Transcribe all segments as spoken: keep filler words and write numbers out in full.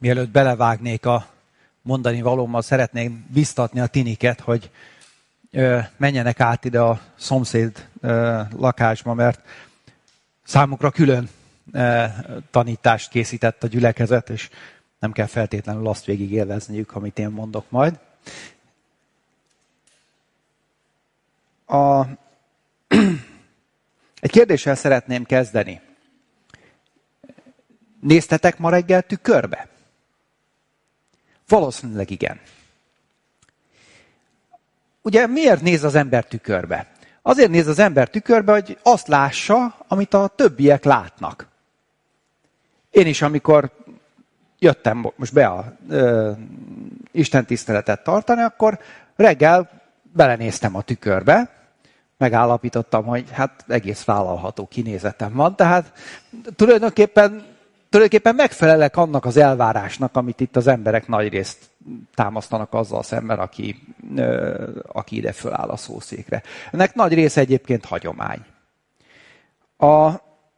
Mielőtt belevágnék a mondani valómmal, szeretném biztatni a tiniket, hogy ö, menjenek át ide a szomszéd ö, lakásba, mert számukra külön ö, tanítást készített a gyülekezet, és nem kell feltétlenül azt végig élvezniük, amit én mondok majd. A... Egy kérdéssel szeretném kezdeni. Néztetek ma reggel tükörbe? Valószínűleg igen. Ugye miért néz az ember tükörbe? Azért néz az ember tükörbe, hogy azt lássa, amit a többiek látnak. Én is, amikor jöttem most be a ö, istentiszteletet tartani, akkor reggel belenéztem a tükörbe, megállapítottam, hogy hát egész vállalható kinézetem van, tehát tulajdonképpen, tulajdonképpen megfelelek annak az elvárásnak, amit itt az emberek nagyrészt támasztanak azzal szemben, aki, ö, aki ide föláll a szószékre. Ennek nagy része egyébként hagyomány. A,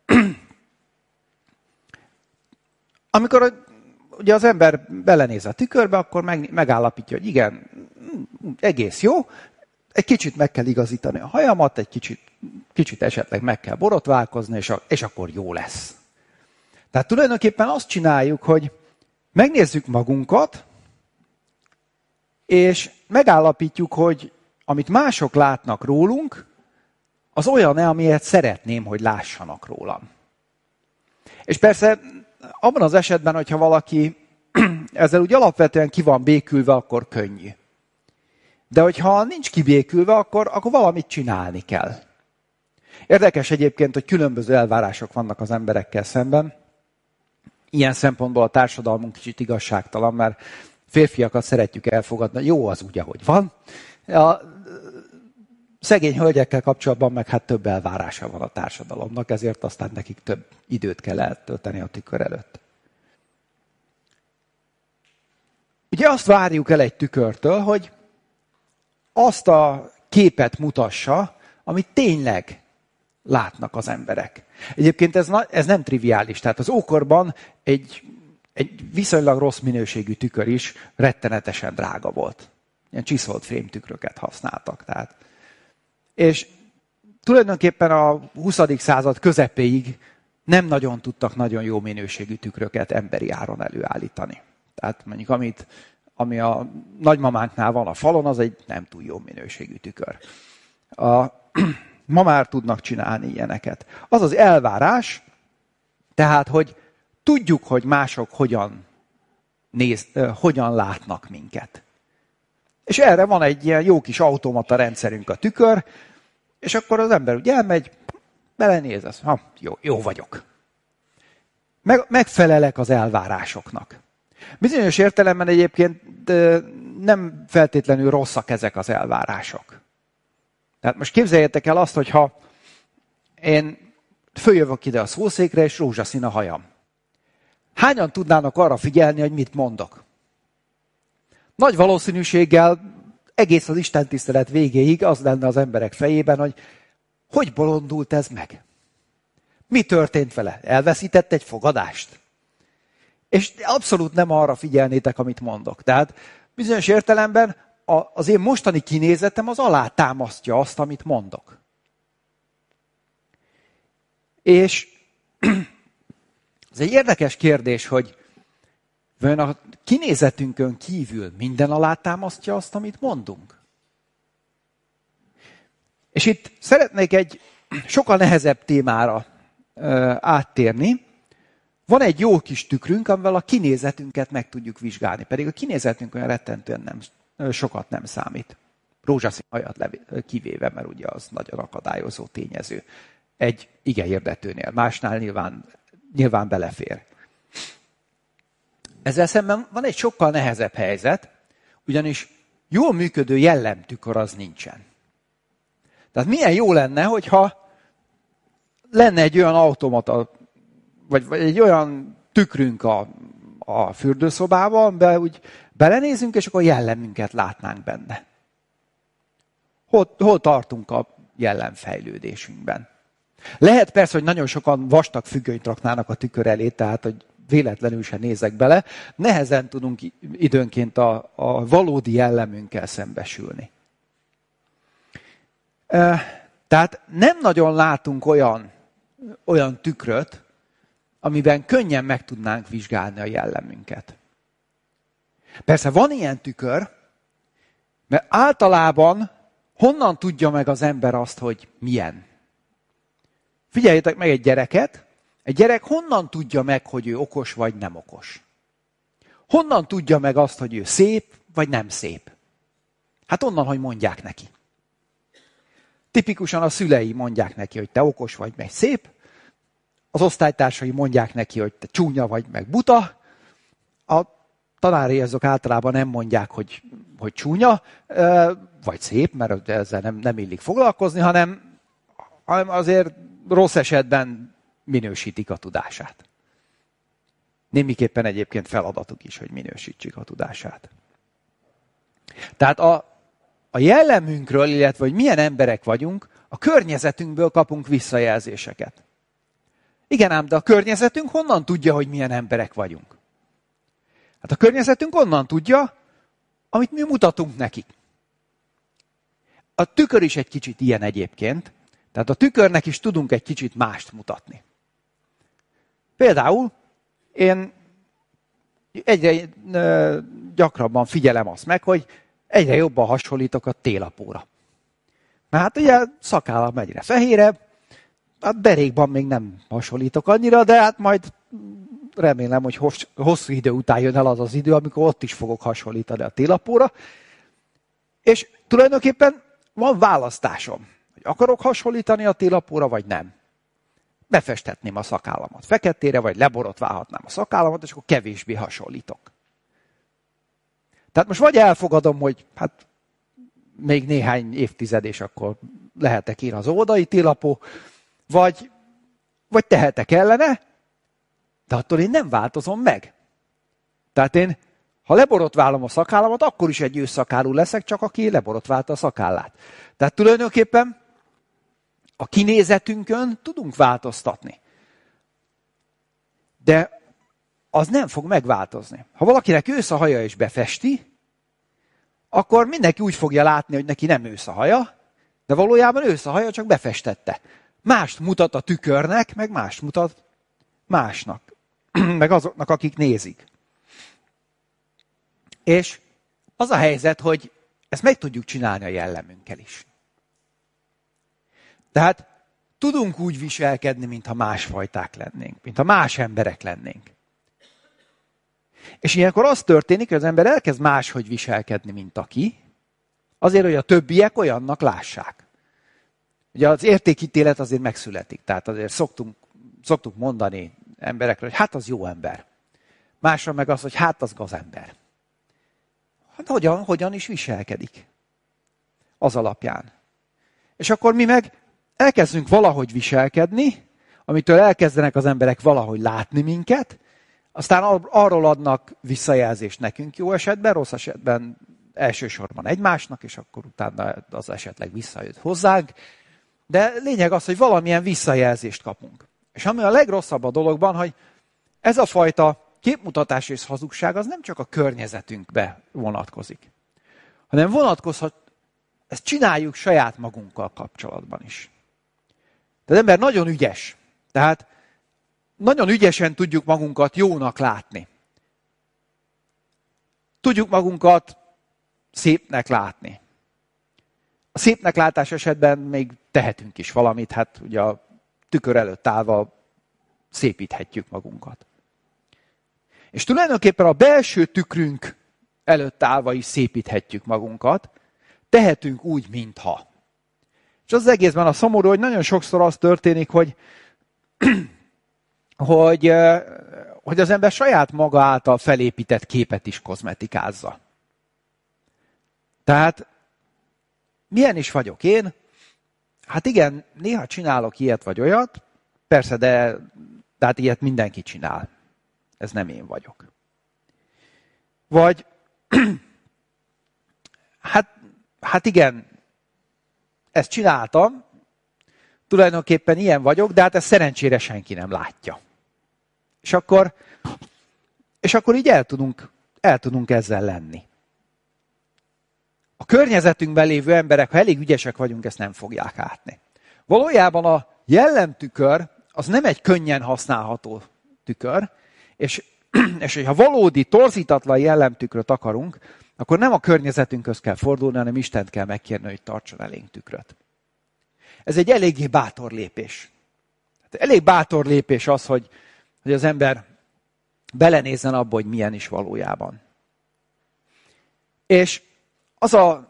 amikor ugye az ember belenéz a tükörbe, akkor meg, megállapítja, hogy igen, egész jó, egy kicsit meg kell igazítani a hajamat, egy kicsit, kicsit esetleg meg kell borotválkozni, és, a, és akkor jó lesz. Tehát tulajdonképpen azt csináljuk, hogy megnézzük magunkat, és megállapítjuk, hogy amit mások látnak rólunk, az olyan-e, amilyet szeretném, hogy lássanak rólam. És persze abban az esetben, hogyha valaki ezzel úgy alapvetően ki van békülve, akkor könnyű. De hogyha nincs kibékülve, akkor, akkor valamit csinálni kell. Érdekes egyébként, hogy különböző elvárások vannak az emberekkel szemben. Ilyen szempontból a társadalmunk kicsit igazságtalan, mert férfiakat szeretjük elfogadni, jó az úgy, ahogy van. A szegény hölgyekkel kapcsolatban meg hát több elvárása van a társadalomnak, ezért aztán nekik több időt kell eltölteni a tükör előtt. Ugye azt várjuk el egy tükörtől, hogy azt a képet mutassa, amit tényleg látnak az emberek. Egyébként ez, ez nem triviális. Tehát az ókorban egy, egy viszonylag rossz minőségű tükör is rettenetesen drága volt. Ilyen csiszolt fémtükröket használtak. Tehát. És tulajdonképpen a huszadik század közepéig nem nagyon tudtak nagyon jó minőségű tükröket emberi áron előállítani. Tehát mondjuk amit ami a nagymamánknál van a falon, az egy nem túl jó minőségű tükör. A, ma már tudnak csinálni ilyeneket. Az az elvárás, tehát, hogy tudjuk, hogy mások hogyan, néz, hogyan látnak minket. És erre van egy ilyen jó kis automata rendszerünk, a tükör, és akkor az ember úgy elmegy, belenéz, az, ha, jó, jó vagyok. Meg, megfelelek az elvárásoknak. Bizonyos értelemben egyébként nem feltétlenül rosszak ezek az elvárások. Tehát most képzeljétek el azt, hogyha én följövök ide a szószékre, és rózsaszín a hajam. Hányan tudnának arra figyelni, hogy mit mondok? Nagy valószínűséggel egész az istentisztelet végéig az lenne az emberek fejében, hogy hogy bolondult ez meg? Mi történt vele? Elveszített egy fogadást? És abszolút nem arra figyelnétek, amit mondok. Tehát bizonyos értelemben az én mostani kinézetem az alátámasztja azt, amit mondok. És ez egy érdekes kérdés, hogy vajon a kinézetünkön kívül minden alátámasztja azt, amit mondunk? És itt szeretnék egy sokkal nehezebb témára ö, áttérni. Van egy jó kis tükrünk, amivel a kinézetünket meg tudjuk vizsgálni. Pedig a kinézetünk olyan rettentően nem, sokat nem számít. Rózsaszín hajat kivéve, mert ugye az nagyon akadályozó tényező. Egy ige hirdetőnél, másnál nyilván, nyilván belefér. Ezzel szemben van egy sokkal nehezebb helyzet, ugyanis jól működő jellemtükör az nincsen. Tehát milyen jó lenne, hogyha lenne egy olyan automata, Vagy, vagy egy olyan tükrünk a, a fürdőszobában, amiben úgy belenézünk, és akkor jellemünket látnánk benne. Hol, hol tartunk a jellemfejlődésünkben? Lehet persze, hogy nagyon sokan vastag függönyt raknának a tükör elé, tehát hogy véletlenül sem nézek bele, nehezen tudunk időnként a, a valódi jellemünkkel szembesülni. Tehát nem nagyon látunk olyan, olyan tükröt, amiben könnyen meg tudnánk vizsgálni a jellemünket. Persze van ilyen tükör, mert általában honnan tudja meg az ember azt, hogy milyen? Figyeljétek meg egy gyereket, egy gyerek honnan tudja meg, hogy ő okos vagy nem okos? Honnan tudja meg azt, hogy ő szép vagy nem szép? Hát onnan, hogy mondják neki. Tipikusan a szülei mondják neki, hogy te okos vagy meg szép, az osztálytársai mondják neki, hogy te csúnya vagy meg buta, a tanári azok általában nem mondják, hogy, hogy csúnya, vagy szép, mert ezzel nem, nem illik foglalkozni, hanem, hanem azért rossz esetben minősítik a tudását. Némiképpen egyébként feladatuk is, hogy minősítsük a tudását. Tehát a, a jellemünkről, illetve hogy milyen emberek vagyunk, a környezetünkből kapunk visszajelzéseket. Igen ám, de a környezetünk honnan tudja, hogy milyen emberek vagyunk? Hát a környezetünk onnan tudja, amit mi mutatunk nekik. A tükör is egy kicsit ilyen egyébként, tehát a tükörnek is tudunk egy kicsit mást mutatni. Például én egyre gyakrabban figyelem azt meg, hogy egyre jobban hasonlítok a télapóra. Mert hát ugye szakállam egyre fehérebb, hát derékban még nem hasonlítok annyira, de hát majd remélem, hogy hosszú idő után jön el az az idő, amikor ott is fogok hasonlítani a télapóra. És tulajdonképpen van választásom, hogy akarok hasonlítani a télapóra, vagy nem. Befestetném a szakállamat feketére, vagy leborotválhatnám a szakállamat, és akkor kevésbé hasonlítok. Tehát most vagy elfogadom, hogy hát még néhány évtized, és akkor lehetek én az óvodai télapó, vagy, vagy tehetek ellene, de attól én nem változom meg. Tehát én, ha leborotválom a szakállamat, akkor is egy ősszakálú leszek, csak aki leborotválta a szakállát. Tehát tulajdonképpen a kinézetünkön tudunk változtatni. De az nem fog megváltozni. Ha valakinek ősz a haja és befesti, akkor mindenki úgy fogja látni, hogy neki nem ősz a haja, de valójában ősz a haja, csak befestette. Mást mutat a tükörnek, meg mást mutat másnak, meg azoknak, akik nézik. És az a helyzet, hogy ezt meg tudjuk csinálni a jellemünkkel is. Tehát tudunk úgy viselkedni, mintha másfajták lennénk, mintha más emberek lennénk. És ilyenkor az történik, hogy az ember elkezd máshogy viselkedni, mint aki, azért, hogy a többiek olyannak lássák. Ugye az értékítélet azért megszületik, tehát azért szoktunk, szoktuk mondani emberekről, hogy hát az jó ember. Másra meg az, hogy hát az gazember. Hát hogyan, hogyan is viselkedik az alapján. És akkor mi meg elkezdünk valahogy viselkedni, amitől elkezdenek az emberek valahogy látni minket, aztán arról adnak visszajelzést nekünk jó esetben, rossz esetben elsősorban egymásnak, és akkor utána az esetleg visszajött hozzánk. De lényeg az, hogy valamilyen visszajelzést kapunk. És ami a legrosszabb a dologban, hogy ez a fajta képmutatás és hazugság az nem csak a környezetünkbe vonatkozik, hanem vonatkozhat, ezt csináljuk saját magunkkal kapcsolatban is. Tehát az ember nagyon ügyes. Tehát nagyon ügyesen tudjuk magunkat jónak látni. Tudjuk magunkat szépnek látni. A szépnek látás esetben még tehetünk is valamit, hát ugye a tükör előtt állva szépíthetjük magunkat. És tulajdonképpen a belső tükrünk előtt állva is szépíthetjük magunkat, tehetünk úgy, mintha. És az egészben a szomorú, hogy nagyon sokszor az történik, hogy, hogy, hogy az ember saját maga által felépített képet is kozmetikázza. Tehát milyen is vagyok én? Hát igen, néha csinálok ilyet vagy olyat, persze, de, de hát ilyet mindenki csinál. Ez nem én vagyok. Vagy, hát, hát igen, ezt csináltam, tulajdonképpen ilyen vagyok, de hát ezt szerencsére senki nem látja. És akkor, és akkor így el tudunk, el tudunk ezzel lenni. A környezetünkben lévő emberek, ha elég ügyesek vagyunk, ezt nem fogják látni. Valójában a jellemtükör az nem egy könnyen használható tükör, és, és hogyha valódi, torzítatlan jellemtükröt akarunk, akkor nem a környezetünkhöz kell fordulni, hanem Istent kell megkérni, hogy tartson elénk tükröt. Ez egy eléggé bátor lépés. Elég bátor lépés az, hogy, hogy az ember belenézzen abba, hogy milyen is valójában. És az a,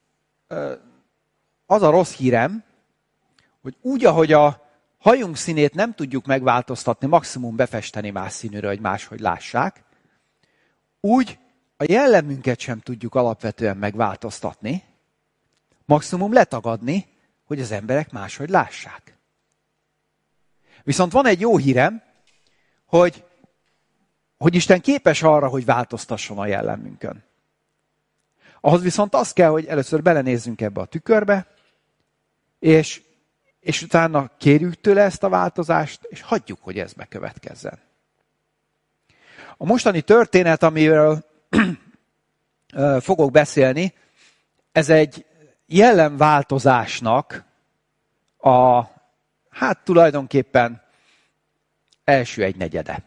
az a rossz hírem, hogy úgy, ahogy a hajunk színét nem tudjuk megváltoztatni, maximum befesteni más színűre, hogy máshogy lássák, úgy a jellemünket sem tudjuk alapvetően megváltoztatni, maximum letagadni, hogy az emberek máshogy lássák. Viszont van egy jó hírem, hogy, hogy Isten képes arra, hogy változtasson a jellemünkön. Ahhoz viszont az kell, hogy először belenézzünk ebbe a tükörbe, és, és utána kérjük tőle ezt a változást, és hagyjuk, hogy ez bekövetkezzen. A mostani történet, amiről fogok beszélni, ez egy jellemváltozásnak a, hát tulajdonképpen első egy negyede.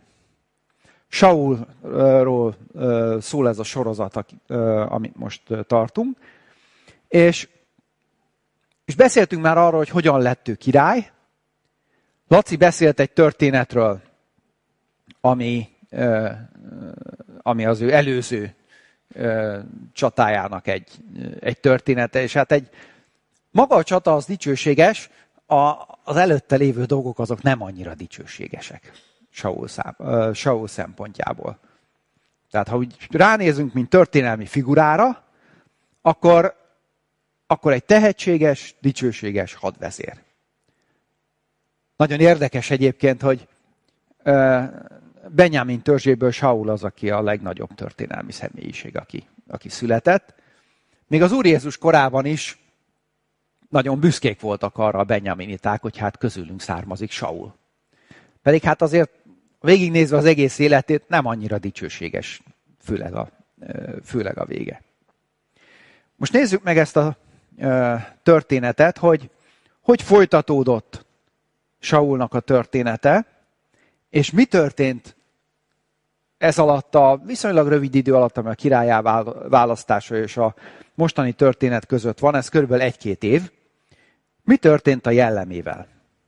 Saulról szól ez a sorozat, amit most tartunk, és, és beszéltünk már arról, hogy hogyan lett ő király. Laci beszélt egy történetről, ami, ami az ő előző csatájának egy, egy története, és hát egy maga a csata az dicsőséges, a, az előtte lévő dolgok azok nem annyira dicsőségesek Saul, szám, Saul szempontjából. Tehát ha úgy ránézünk, mint történelmi figurára, akkor, akkor egy tehetséges, dicsőséges hadvezér. Nagyon érdekes egyébként, hogy Benjamin törzséből Saul az, aki a legnagyobb történelmi személyiség, aki, aki született. Még az Úr Jézus korában is nagyon büszkék voltak arra a benjaminiták, hogy hát közülünk származik Saul. Pedig hát azért végignézve az egész életét nem annyira dicsőséges, főleg a, főleg a vége. Most nézzük meg ezt a történetet, hogy hogy folytatódott Saulnak a története, és mi történt ez alatt a viszonylag rövid idő alatt, ami a királyá választása és a mostani történet között van, ez körülbelül egy-két év. Mi történt a jellemével?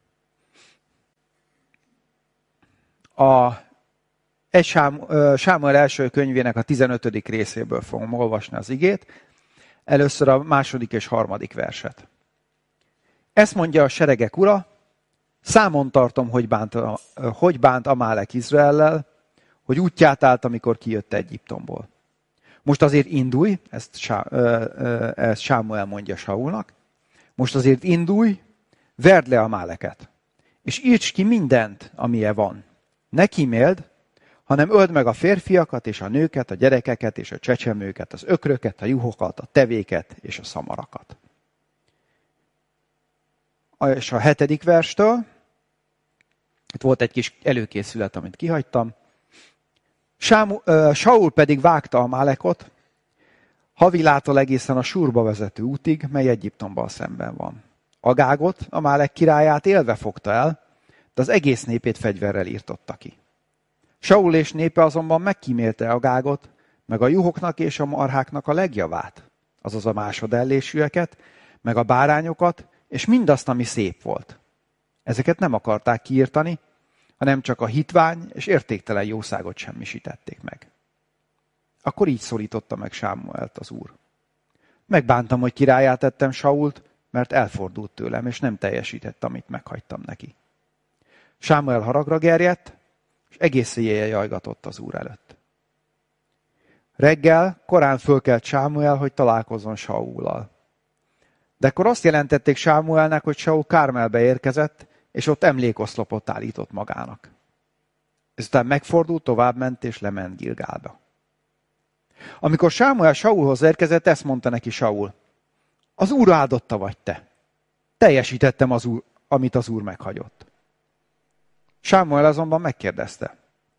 A egy Sámuel első könyvének a tizenötödik részéből fogom olvasni az igét. Először a második és harmadik verset. Ezt mondja a seregek ura, számon tartom, hogy bánt, hogy bánt Amálek Izraellel, hogy útját állt, amikor kijött Egyiptomból. Most azért indulj, ezt, ezt Sámuel mondja Saulnak, most azért indulj, verd le Amáleket, és írts ki mindent, amilyen van. Ne kíméld, hanem öld meg a férfiakat, és a nőket, a gyerekeket, és a csecsemőket, az ökröket, a juhokat, a tevéket, és a szamarakat. És a hetedik verstől, itt volt egy kis előkészület, amit kihagytam, Sámu, uh, Saul pedig vágta Amálekot, Havilától egészen a Súrba vezető útig, mely Egyiptomban szemben van. Agágot, Amálek királyát élve fogta el, de az egész népét fegyverrel írtotta ki. Saul és népe azonban megkímélte Agágot, meg a juhoknak és a marháknak a legjavát, azaz a másodellésűeket, meg a bárányokat, és mindazt, ami szép volt. Ezeket nem akarták kiírtani, hanem csak a hitvány és értéktelen jószágot semmisítették meg. Akkor így szólította meg Sámuelt az Úr. Megbántam, hogy királlyá tettem Sault, mert elfordult tőlem, és nem teljesített, amit meghagytam neki. Sámuel haragra gerjedt, és egész éjjel jajgatott az Úr előtt. Reggel korán fölkelt Sámuel, hogy találkozzon Saullal. De akkor azt jelentették Sámuelnek, hogy Saul Kármelbe érkezett, és ott emlékoszlopot állított magának. Ezután megfordult, továbbment, és lement Gilgálba. Amikor Sámuel Saulhoz érkezett, ezt mondta neki Saul. Az Úr áldotta vagy te. Teljesítettem az úr, amit az Úr meghagyott. Sámuel azonban megkérdezte.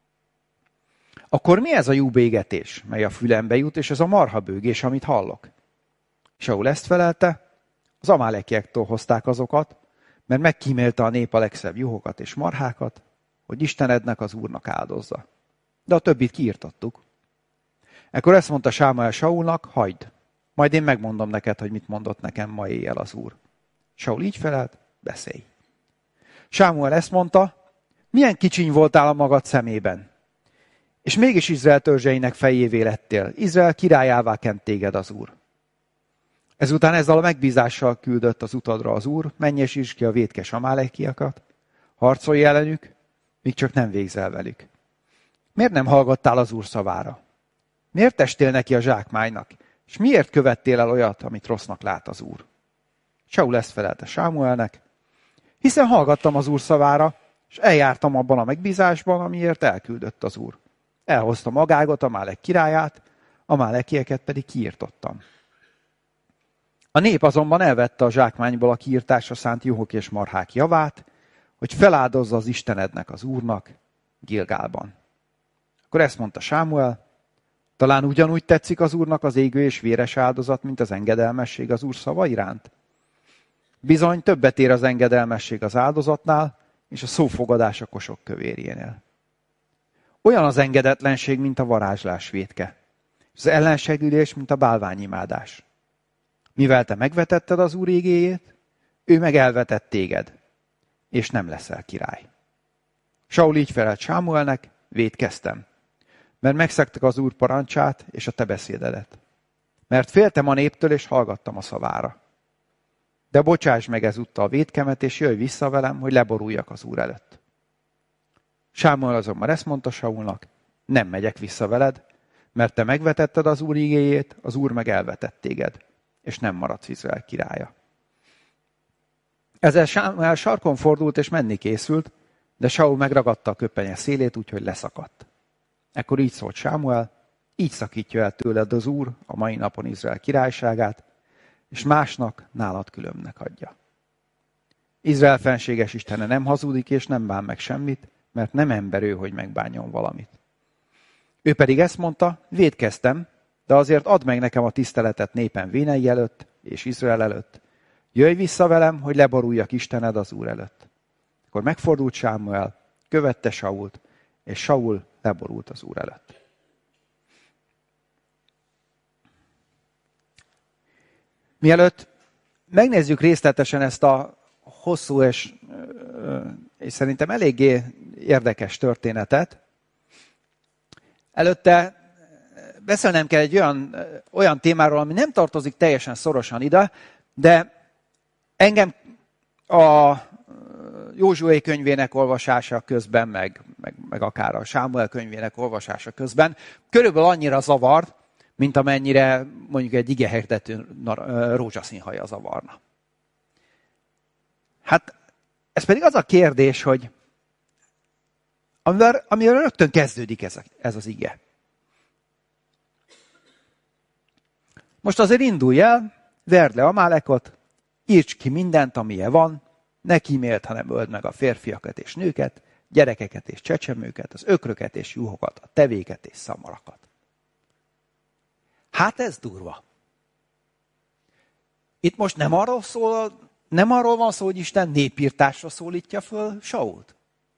akkor mi ez a jó bégetés, mely a fülembe jut, és ez a marha bőgés, amit hallok? Saul ezt felelte, az amálekiaktól hozták azokat, mert megkímélte a nép a legszebb juhokat és marhákat, hogy Istenednek, az Úrnak áldozza. De a többit kiirtottuk. Ekkor ezt mondta Sámuel Saulnak, hagyd, majd én megmondom neked, hogy mit mondott nekem ma éjjel az Úr. Saul így felelt, beszélj. Sámuel ezt mondta, milyen kicsiny voltál a magad szemében, és mégis Izrael törzseinek fejévé lettél. Izrael királyává kent téged az Úr. Ezután ezzel a megbízással küldött az utadra az Úr, menj és is ki a vétkes amálekiakat, harcolj ellenük, míg csak nem végzel velük. Miért nem hallgattál az Úr szavára? Miért testél neki a zsákmánynak, és miért követtél el olyat, amit rossznak lát az Úr? Saul ezt felelte Sámuelnek, hiszen hallgattam az Úr szavára, és eljártam abban a megbízásban, amiért elküldött az Úr. Elhoztam Agágot, Amálek királyát, amálekieket pedig kiirtottam. A nép azonban elvette a zsákmányból a kiirtásra szánt juhok és marhák javát, hogy feláldozza az Istenednek, az Úrnak Gilgálban. Akkor ezt mondta Sámuel, talán ugyanúgy tetszik az Úrnak az égő és véres áldozat, mint az engedelmesség az Úr szava iránt? Bizony többet ér az engedelmesség az áldozatnál, és a szófogadás a kosok kövérjénél. Olyan az engedetlenség, mint a varázslás vétke, és az ellensegülés, mint a bálványimádás. Mivel te megvetetted az Úr égéjét, ő meg elvetett téged, és nem leszel király. Saul így felelt Sámuelnek, vétkeztem, mert megszegtek az Úr parancsát és a te beszédedet. Mert féltem a néptől, és hallgattam a szavára. De bocsáss meg ezúttal a vétkemet, és jöjj vissza velem, hogy leboruljak az Úr előtt. Sámuel azonban ezt mondta Saulnak, nem megyek vissza veled, mert te megvetetted az Úr igéjét, az Úr meg elvetett téged, és nem maradsz Izrael királya. Ezzel Sámuel sarkon fordult, és menni készült, de Saul megragadta a köpenye szélét, úgyhogy leszakadt. Ekkor így szólt Sámuel, így szakítja el tőled az Úr a mai napon Izrael királyságát, és másnak nálad különbnek adja. Izrael fenséges Istene nem hazudik, és nem bán meg semmit, mert nem ember ő, hogy megbánjon valamit. Ő pedig ezt mondta, vétkeztem, de azért add meg nekem a tiszteletet népen vénei előtt és Izrael előtt. Jöjj vissza velem, hogy leboruljak Istened az Úr előtt. Akkor megfordult Sámuel, követte Sault, és Saul leborult az Úr előtt. Mielőtt megnézzük részletesen ezt a hosszú és, és szerintem eléggé érdekes történetet, előtte beszélnem kell egy olyan, olyan témáról, ami nem tartozik teljesen szorosan ide, de engem a Józsué könyvének olvasása közben, meg, meg, meg akár a Sámuel könyvének olvasása közben körülbelül annyira zavart, mint amennyire mondjuk egy igehirdető rózsaszín haja zavarna. Hát ez pedig az a kérdés, hogy amivel, amivel rögtön kezdődik ez, a, ez az ige. Most azért indulj el, verd le Amálekot, írts ki mindent, amilyen van, ne kíméld, hanem öld meg a férfiakat és nőket, gyerekeket és csecsemőket, az ökröket és juhokat, a tevéket és szamarakat. Hát ez durva. Itt most nem arról szól, nem arról van szó, hogy Isten népírtásra szólítja föl Sault.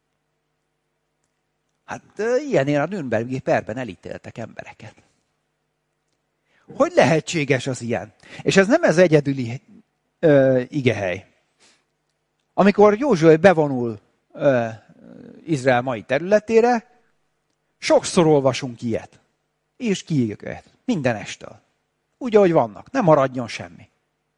Hát ilyenért a Nürnbergi perben elítéltek embereket. Hogy lehetséges az ilyen? És ez nem ez egyedüli ö, igehely. Amikor Józsué bevonul ö, Izrael mai területére, sokszor olvasunk ilyet. És ki őket. Minden estől. Úgy, ahogy vannak. Nem maradjon semmi.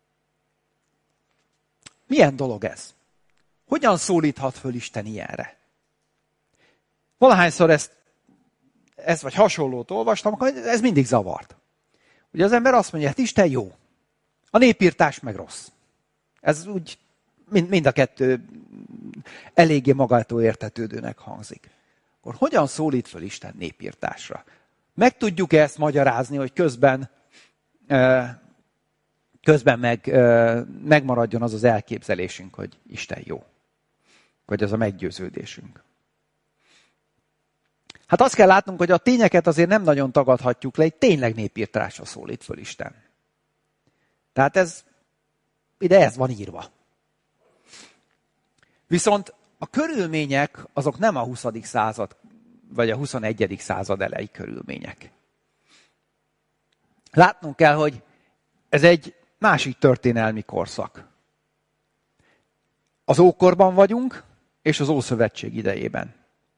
Milyen dolog ez? Hogyan szólíthat föl Isten ilyenre? Valahányszor ezt, ezt vagy hasonlót olvastam, akkor ez mindig zavart. Ugye az ember azt mondja, hát Isten jó. A népírtás meg rossz. Ez úgy mind, mind a kettő eléggé magától értetődőnek hangzik. Akkor hogyan szólít föl Isten népírtásra? Meg tudjuk-e ezt magyarázni, hogy közben, közben meg, megmaradjon az az elképzelésünk, hogy Isten jó? Vagy az a meggyőződésünk? Hát azt kell látnunk, hogy a tényeket azért nem nagyon tagadhatjuk le, egy tényleg népírtásra szólít föl Isten. Tehát ez, ide ez van írva. Viszont a körülmények azok nem a huszadik század, vagy a huszonegyedik század elejé körülmények. Látnunk kell, hogy ez egy másik történelmi korszak. Az ókorban vagyunk, és az Ószövetség idejében.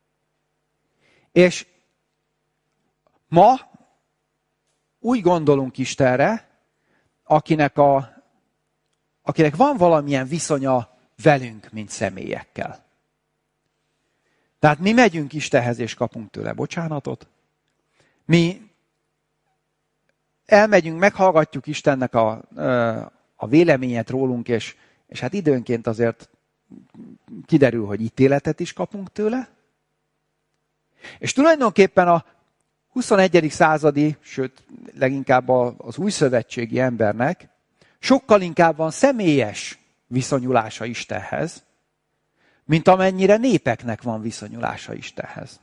És ma úgy gondolunk Istenre, akinek, a, akinek van valamilyen viszonya velünk, mint személyekkel. Tehát mi megyünk Istenhez, és kapunk tőle bocsánatot. Mi elmegyünk, meghallgatjuk Istennek a, a véleményet rólunk, és, és hát időnként azért kiderül, hogy ítéletet is kapunk tőle. És tulajdonképpen a huszonegyedik századi, sőt leginkább az újszövetségi embernek sokkal inkább van személyes viszonyulása Istenhez, mint amennyire népeknek van viszonyulása Istenhez.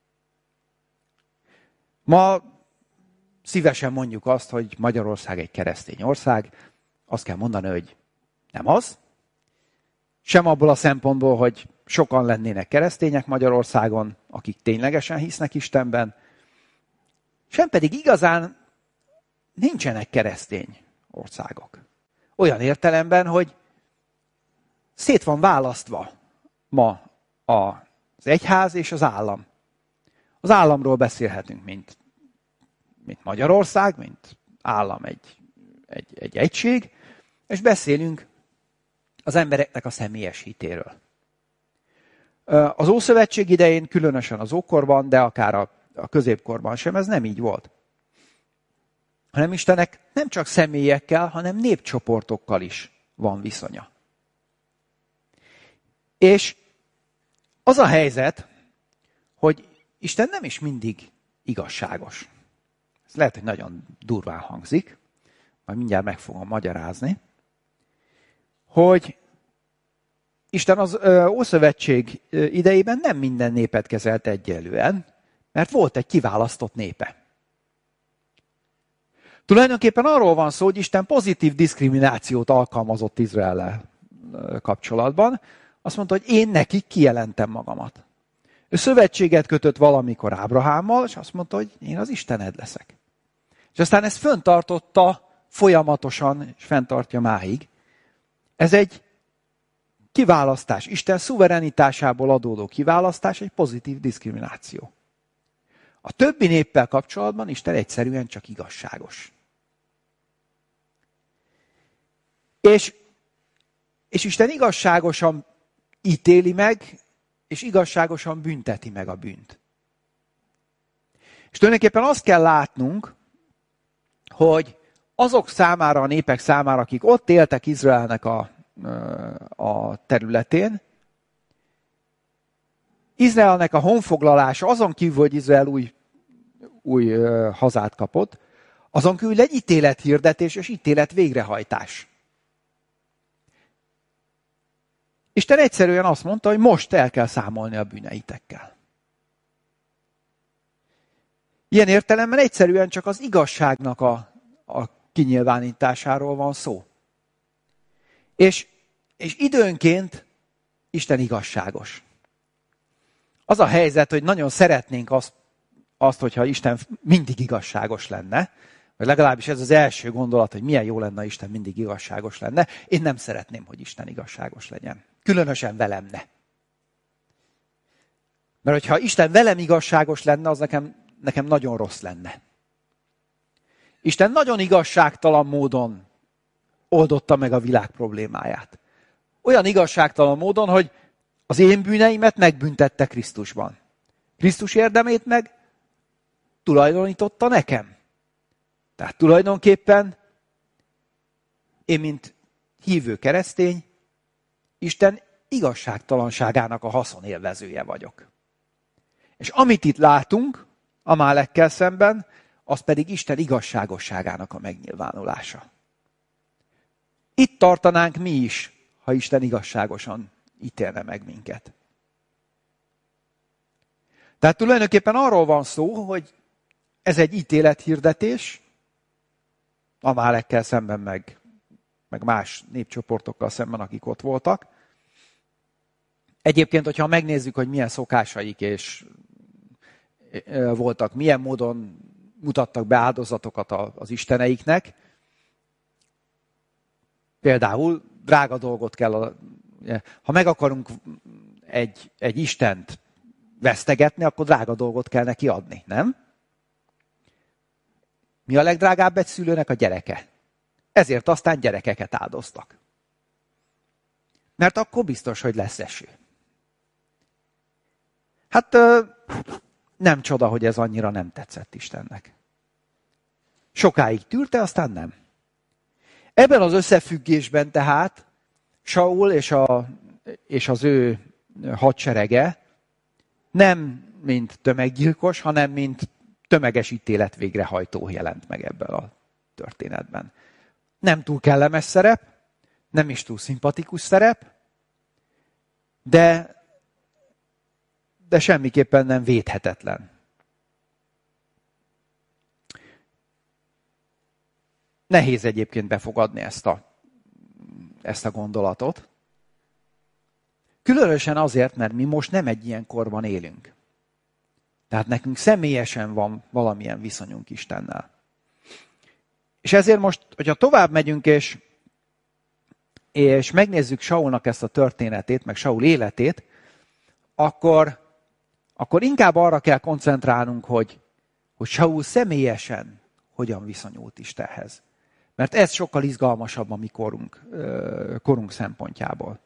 Ma szívesen mondjuk azt, hogy Magyarország egy keresztény ország. Azt kell mondani, hogy nem az. Sem abból a szempontból, hogy sokan lennének keresztények Magyarországon, akik ténylegesen hisznek Istenben, sem pedig igazán nincsenek keresztény országok. Olyan értelemben, hogy szét van választva ma az egyház és az állam. Az államról beszélhetünk, mint, mint Magyarország, mint állam egy, egy, egy egység, és beszélünk az embereknek a személyes hitéről. Az Ószövetség idején, különösen az ókorban, de akár a, a középkorban sem, ez nem így volt. Hanem Istennek nem csak személyekkel, hanem népcsoportokkal is van viszonya. És az a helyzet, hogy Isten nem is mindig igazságos. Ez lehet, hogy nagyon durván hangzik, majd mindjárt meg fogom magyarázni, hogy Isten az Ószövetség idejében nem minden népet kezelt egyenlően, mert volt egy kiválasztott népe. Tulajdonképpen arról van szó, hogy Isten pozitív diszkriminációt alkalmazott Izraellel kapcsolatban. Azt mondta, hogy én nekik kijelentem magamat. Ő szövetséget kötött valamikor Ábrahámmal, és azt mondta, hogy én az Istened leszek. És aztán ezt fenntartotta folyamatosan, és fenntartja máig. Ez egy kiválasztás, Isten szuverenitásából adódó kiválasztás, egy pozitív diszkrimináció. A többi néppel kapcsolatban Isten egyszerűen csak igazságos. És, és Isten igazságosan ítéli meg, és igazságosan bünteti meg a bűnt. És tulajdonképpen azt kell látnunk, hogy azok számára, a népek számára, akik ott éltek Izraelnek a, a területén, Izraelnek a honfoglalása, azon kívül, hogy Izrael új, új hazát kapott, azon kívül egy ítélethirdetés és ítélet végrehajtás. Isten egyszerűen azt mondta, hogy most el kell számolni a bűneitekkel. Ilyen értelemben egyszerűen csak az igazságnak a, a kinyilvánításáról van szó. És, és időnként Isten igazságos. Az a helyzet, hogy nagyon szeretnénk azt, azt, hogyha Isten mindig igazságos lenne, vagy legalábbis ez az első gondolat, hogy milyen jó lenne, ha Isten mindig igazságos lenne. Én nem szeretném, hogy Isten igazságos legyen. Különösen velem ne. Mert hogyha Isten velem igazságos lenne, az nekem, nekem nagyon rossz lenne. Isten nagyon igazságtalan módon oldotta meg a világ problémáját. Olyan igazságtalan módon, hogy az én bűneimet megbüntette Krisztusban. Krisztus érdemét meg tulajdonította nekem. Tehát tulajdonképpen én, mint hívő keresztény, Isten igazságtalanságának a haszonélvezője vagyok. És amit itt látunk Amálekkel szemben, az pedig Isten igazságosságának a megnyilvánulása. Itt tartanánk mi is, ha Isten igazságosan ítélne meg minket. Tehát tulajdonképpen arról van szó, hogy ez egy ítélethirdetés, Amálekkel szemben, meg, meg más népcsoportokkal szemben, akik ott voltak. Egyébként, hogyha megnézzük, hogy milyen szokásaik és voltak, milyen módon mutattak be áldozatokat az isteneiknek, például drága dolgot kell, a, ha meg akarunk egy, egy istent vesztegetni, akkor drága dolgot kell neki adni, nem? Mi a legdrágább egy szülőnek? A gyereke. Ezért aztán gyerekeket áldoztak. Mert akkor biztos, hogy lesz eső. Hát nem csoda, hogy ez annyira nem tetszett Istennek. Sokáig tűrte, aztán nem. Ebben az összefüggésben tehát Saul és, a, és az ő hadserege nem mint tömeggyilkos, hanem mint tömeges ítélet végrehajtó jelent meg ebben a történetben. Nem túl kellemes szerep, nem is túl szimpatikus szerep, de, de semmiképpen nem védhetetlen. Nehéz egyébként befogadni ezt a, ezt a gondolatot. Különösen azért, mert mi most nem egy ilyen korban élünk. Tehát nekünk személyesen van valamilyen viszonyunk Istennel. És ezért most, hogyha tovább megyünk, és, és megnézzük Saulnak ezt a történetét, meg Saul életét, akkor, akkor inkább arra kell koncentrálnunk, hogy, hogy Saul személyesen hogyan viszonyult Istenhez. Mert ez sokkal izgalmasabb a mi korunk, korunk szempontjából.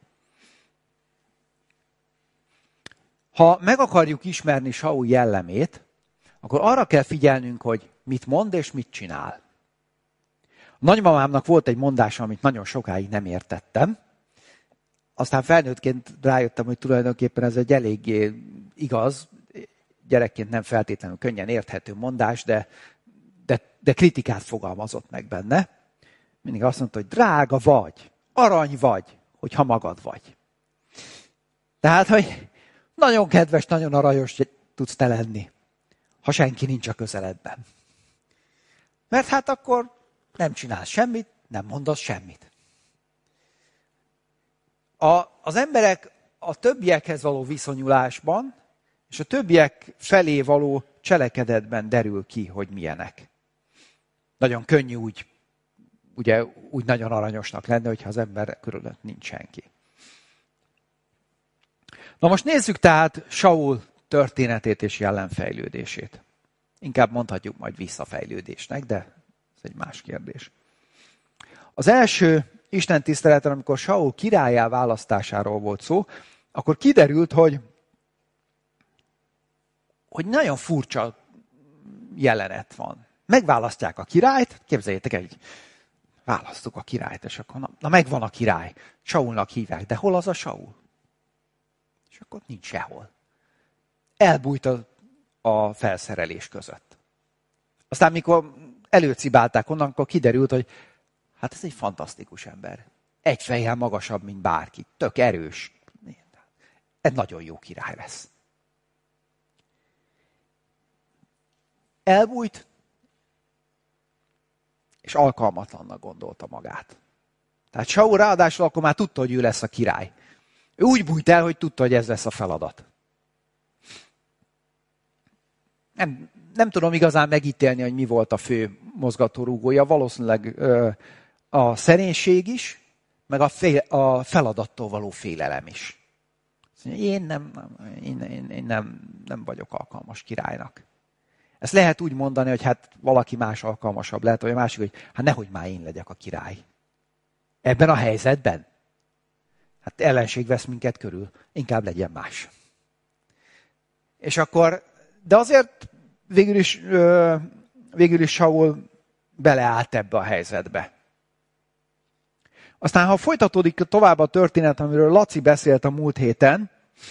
Ha meg akarjuk ismerni Saul jellemét, akkor arra kell figyelnünk, hogy mit mond és mit csinál. A nagymamámnak volt egy mondása, amit nagyon sokáig nem értettem. Aztán felnőttként rájöttem, hogy tulajdonképpen ez egy eléggé igaz, gyerekként nem feltétlenül könnyen érthető mondás, de, de, de kritikát fogalmazott meg benne. Mindig azt mondta, hogy drága vagy, arany vagy, hogyha magad vagy. Tehát, hogy nagyon kedves, nagyon aranyos tudsz te lenni, ha senki nincs a közeledben. Mert hát akkor nem csinálsz semmit, nem mondasz semmit. A, az emberek a többiekhez való viszonyulásban, és a többiek felé való cselekedetben derül ki, hogy milyenek. Nagyon könnyű úgy, ugye, úgy nagyon aranyosnak lenni, hogyha az ember körülött nincs senki. Na most nézzük tehát Saul történetét és jelenfejlődését. Inkább mondhatjuk majd visszafejlődésnek, de ez egy más kérdés. Az első istentiszteleten, amikor Saul királlyá választásáról volt szó, akkor kiderült, hogy, hogy nagyon furcsa jelenet van. Megválasztják a királyt, képzeljétek, egy választuk a királyt, és akkor na, na megvan a király. Saulnak hívják, de hol az a Saul? És akkor nincs sehol. Elbújt a, a felszerelés között. Aztán, mikor előcibálták onnan, akkor kiderült, hogy hát ez egy fantasztikus ember. Egy fejjel magasabb, mint bárki. Tök erős. Ez nagyon jó király lesz. Elbújt, és alkalmatlannak gondolta magát. Tehát Saul ráadásul akkor már tudta, hogy ő lesz a király. Ő úgy bújt el, hogy tudta, hogy ez lesz a feladat. Nem, nem tudom igazán megítélni, hogy mi volt a fő mozgatórugója. Valószínűleg ö, a szerénység is, meg a, fél, a feladattól való félelem is. Én, nem, nem, én, én, én nem, nem vagyok alkalmas királynak. Ezt lehet úgy mondani, hogy hát valaki más alkalmasabb lehet, vagy a másik, hogy hát nehogy már én legyek a király. Ebben a helyzetben? Hát ellenség vesz minket körül, inkább legyen más. És akkor, de azért végül is, végül is Saul beleállt ebbe a helyzetbe. Aztán, ha folytatódik tovább a történet, amiről Laci beszélt a múlt héten,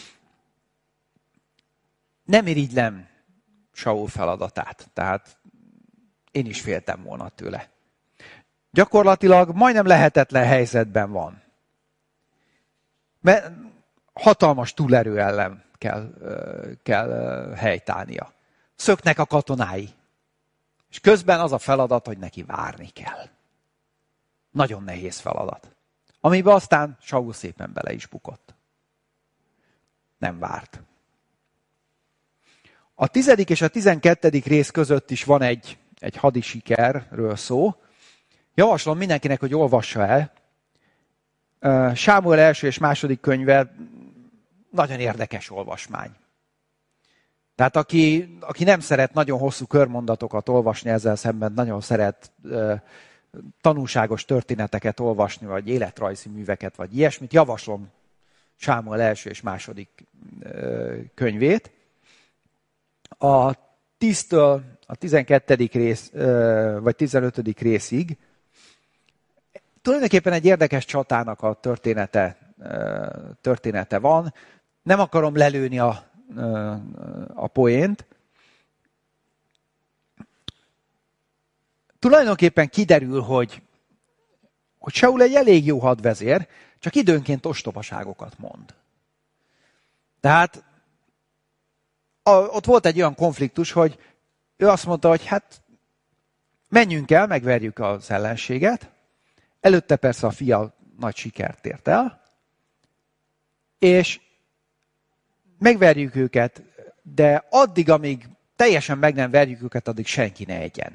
nem irigylem Saul feladatát. Tehát én is féltem volna tőle. Gyakorlatilag majdnem lehetetlen helyzetben van. Mert hatalmas túlerő ellen kell, kell helytállnia. Szöknek a katonái. És közben az a feladat, hogy neki várni kell. Nagyon nehéz feladat. Amiben aztán Saul szépen bele is bukott. Nem várt. A tizedik és a tizenkettedik rész között is van egy, egy hadisikerről szó. Javaslom mindenkinek, hogy olvassa el. Sámuel első és második könyve nagyon érdekes olvasmány. Tehát aki, aki nem szeret nagyon hosszú körmondatokat olvasni, ezzel szemben nagyon szeret uh, tanulságos történeteket olvasni, vagy életrajzi műveket, vagy ilyesmit, javaslom Sámuel első és második uh, könyvét. A tíztől a tizenkettedik rész, uh, vagy tizenötödik részig tulajdonképpen egy érdekes csatának a története, uh, története van. Nem akarom lelőni a a poént. Tulajdonképpen kiderül, hogy, hogy Saul egy elég jó hadvezér, csak időnként ostobaságokat mond. Tehát a, ott volt egy olyan konfliktus, hogy ő azt mondta, hogy hát menjünk el, megverjük az ellenséget. Előtte persze a fia nagy sikert ért el, és megverjük őket, de addig, amíg teljesen meg nem verjük őket, addig senki ne egyen.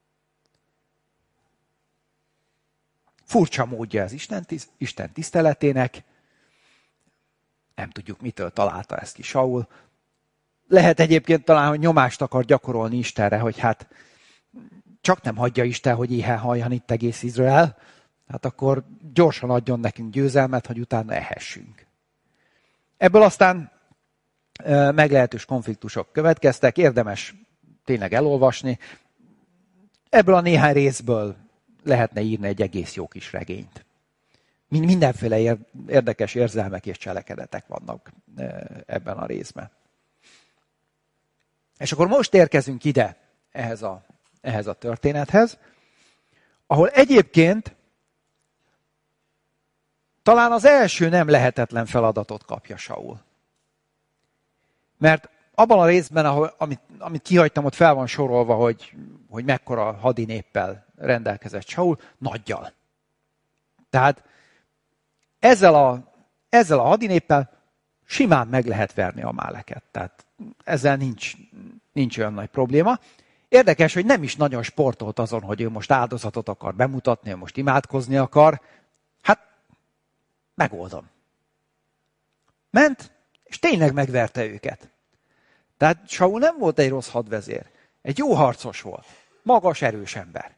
Furcsa módja az Isten, tiszt, Isten tiszteletének. Nem tudjuk, mitől találta ezt ki Saul. Lehet egyébként talán, hogy nyomást akar gyakorolni Istenre, hogy hát csak nem hagyja Isten, hogy éhen halljan itt egész Izrael. Hát akkor gyorsan adjon nekünk győzelmet, hogy utána ehessünk. Ebből aztán meglehetős konfliktusok következtek, érdemes tényleg elolvasni. Ebből a néhány részből lehetne írni egy egész jó kis regényt. Mindenféle érdekes érzelmek és cselekedetek vannak ebben a részben. És akkor most érkezünk ide, ehhez a, ehhez a történethez, ahol egyébként talán az első nem lehetetlen feladatot kapja Saul. Mert abban a részben, ahol, amit, amit kihagytam, ott fel van sorolva, hogy, hogy mekkora hadinéppel rendelkezett Saul, nagyjal. Tehát ezzel a, ezzel a hadinéppel simán meg lehet verni a Amáleket. Tehát ezzel nincs, nincs olyan nagy probléma. Érdekes, hogy nem is nagyon sportolt azon, hogy ő most áldozatot akar bemutatni, ő most imádkozni akar. Hát, megoldom. Ment, és tényleg megverte őket. Tehát Saul nem volt egy rossz hadvezér. Egy jó harcos volt. Magas, erős ember.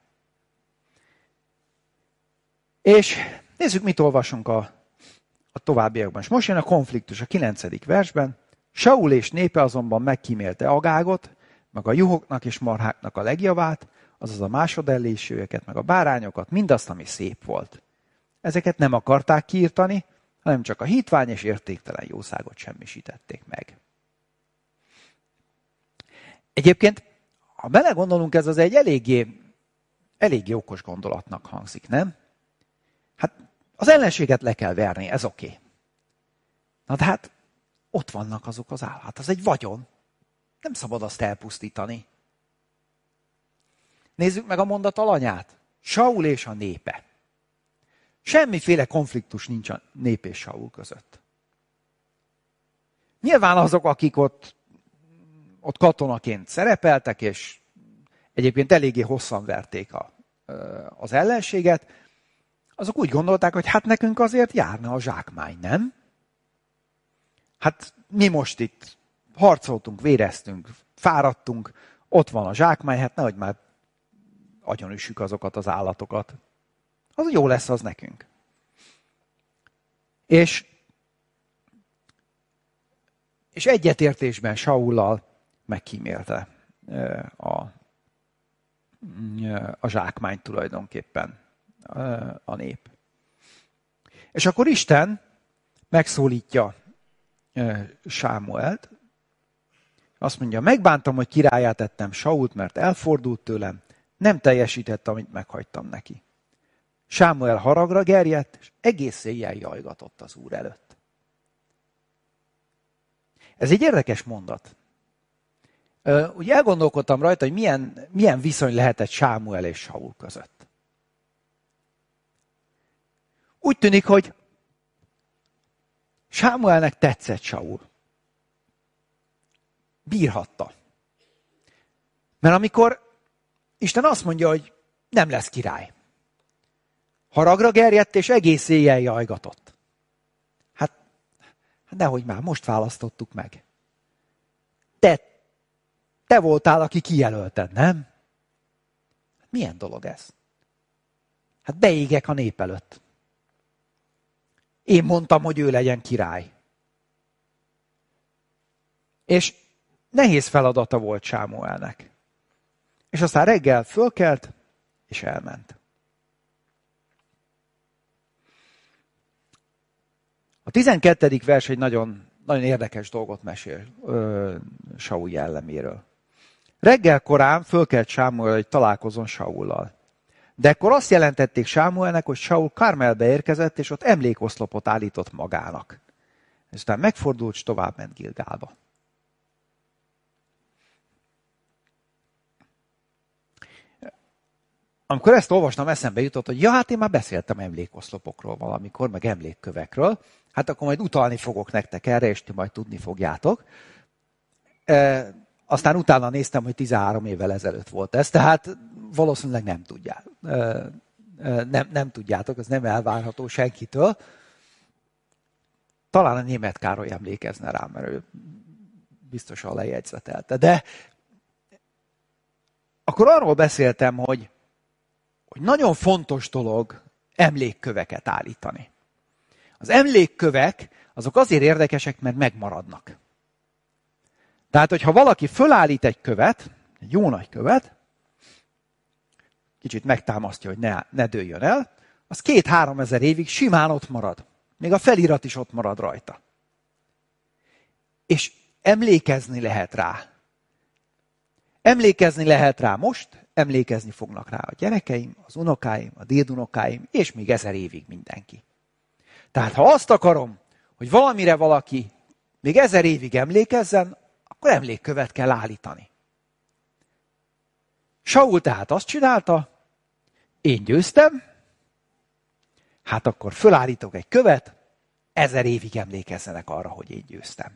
És nézzük, mit olvasunk a, a továbbiakban. És most jön a konfliktus a kilencedik versben. Saul és népe azonban megkímélte Agágot, meg a juhoknak és marháknak a legjavát, azaz a másodellésűeket, meg a bárányokat, mindazt, ami szép volt. Ezeket nem akarták kiirtani, hanem csak a hitvány és értéktelen jószágot semmisítették meg. Egyébként, ha belegondolunk, ez az egy eléggé, eléggé okos gondolatnak hangzik, nem? Hát az ellenséget le kell verni, ez oké. Okay. Na de hát ott vannak azok az állat, az egy vagyon. Nem szabad azt elpusztítani. Nézzük meg a mondat alanyát. Saul és a népe. Semmiféle konfliktus nincs a nép és Saul között. Nyilván azok, akik ott, ott katonaként szerepeltek, és egyébként eléggé hosszan verték a, az ellenséget, azok úgy gondolták, hogy hát nekünk azért járna a zsákmány, nem? Hát mi most itt harcoltunk, véreztünk, fáradtunk, ott van a zsákmány, hát nehogy már agyonüssük azokat az állatokat. Az jó lesz az nekünk. És, és egyetértésben Saullal megkímélte a, a zsákmányt tulajdonképpen a nép. És akkor Isten megszólítja Sámuelt, azt mondja, megbántam, hogy királlyá tettem Sault, mert elfordult tőlem, nem teljesítette, amit meghagytam neki. Sámuel haragra gerjedt, és egész éjjel jajgatott az Úr előtt. Ez egy érdekes mondat. Úgy elgondolkodtam rajta, hogy milyen, milyen viszony lehetett Sámuel és Saul között. Úgy tűnik, hogy Sámuelnek tetszett Saul. Bírhatta. Mert amikor Isten azt mondja, hogy nem lesz király. Haragra gerjedt, és egész éjjel jajgatott. Hát, hát nehogy már, most választottuk meg. Te, te voltál, aki kijelölted, nem? Milyen dolog ez? Hát beégek a nép előtt. Én mondtam, hogy ő legyen király. És nehéz feladata volt Sámuelnek. És aztán reggel fölkelt, és elment. A tizenkettedik vers egy nagyon, nagyon érdekes dolgot mesél ö, Saul jelleméről. Reggel korán fölkelt Sámuel, hogy találkozzon Saullal. De ekkor azt jelentették Sámuelnek, hogy Saul Karmelbe érkezett, és ott emlékoszlopot állított magának. Aztán megfordult, és tovább ment Gilgálba. Amikor ezt olvastam, eszembe jutott, hogy ja, hát én már beszéltem emlékoszlopokról valamikor, meg emlékkövekről. Hát akkor majd utalni fogok nektek erre, és ti majd tudni fogjátok. E, aztán utána néztem, hogy tizenhárom évvel ezelőtt volt ez, tehát valószínűleg nem tudjátok. E, e, nem, nem tudjátok, ez nem elvárható senkitől. Talán a Németh Károly emlékezne rá, mert ő biztosan lejegyzetelte. De akkor arról beszéltem, hogy hogy nagyon fontos dolog emlékköveket állítani. Az emlékkövek azok azért érdekesek, mert megmaradnak. Tehát, hogyha valaki fölállít egy követ, egy jó nagy követ, kicsit megtámasztja, hogy ne, ne dőljön el, az két-három ezer évig simán ott marad. Még a felirat is ott marad rajta. És emlékezni lehet rá. Emlékezni lehet rá most, emlékezni fognak rá a gyerekeim, az unokáim, a dédunokáim, és még ezer évig mindenki. Tehát ha azt akarom, hogy valamire valaki még ezer évig emlékezzen, akkor emlékkövet kell állítani. Saul tehát azt csinálta, én győztem, hát akkor fölállítok egy követ, ezer évig emlékezzenek arra, hogy én győztem.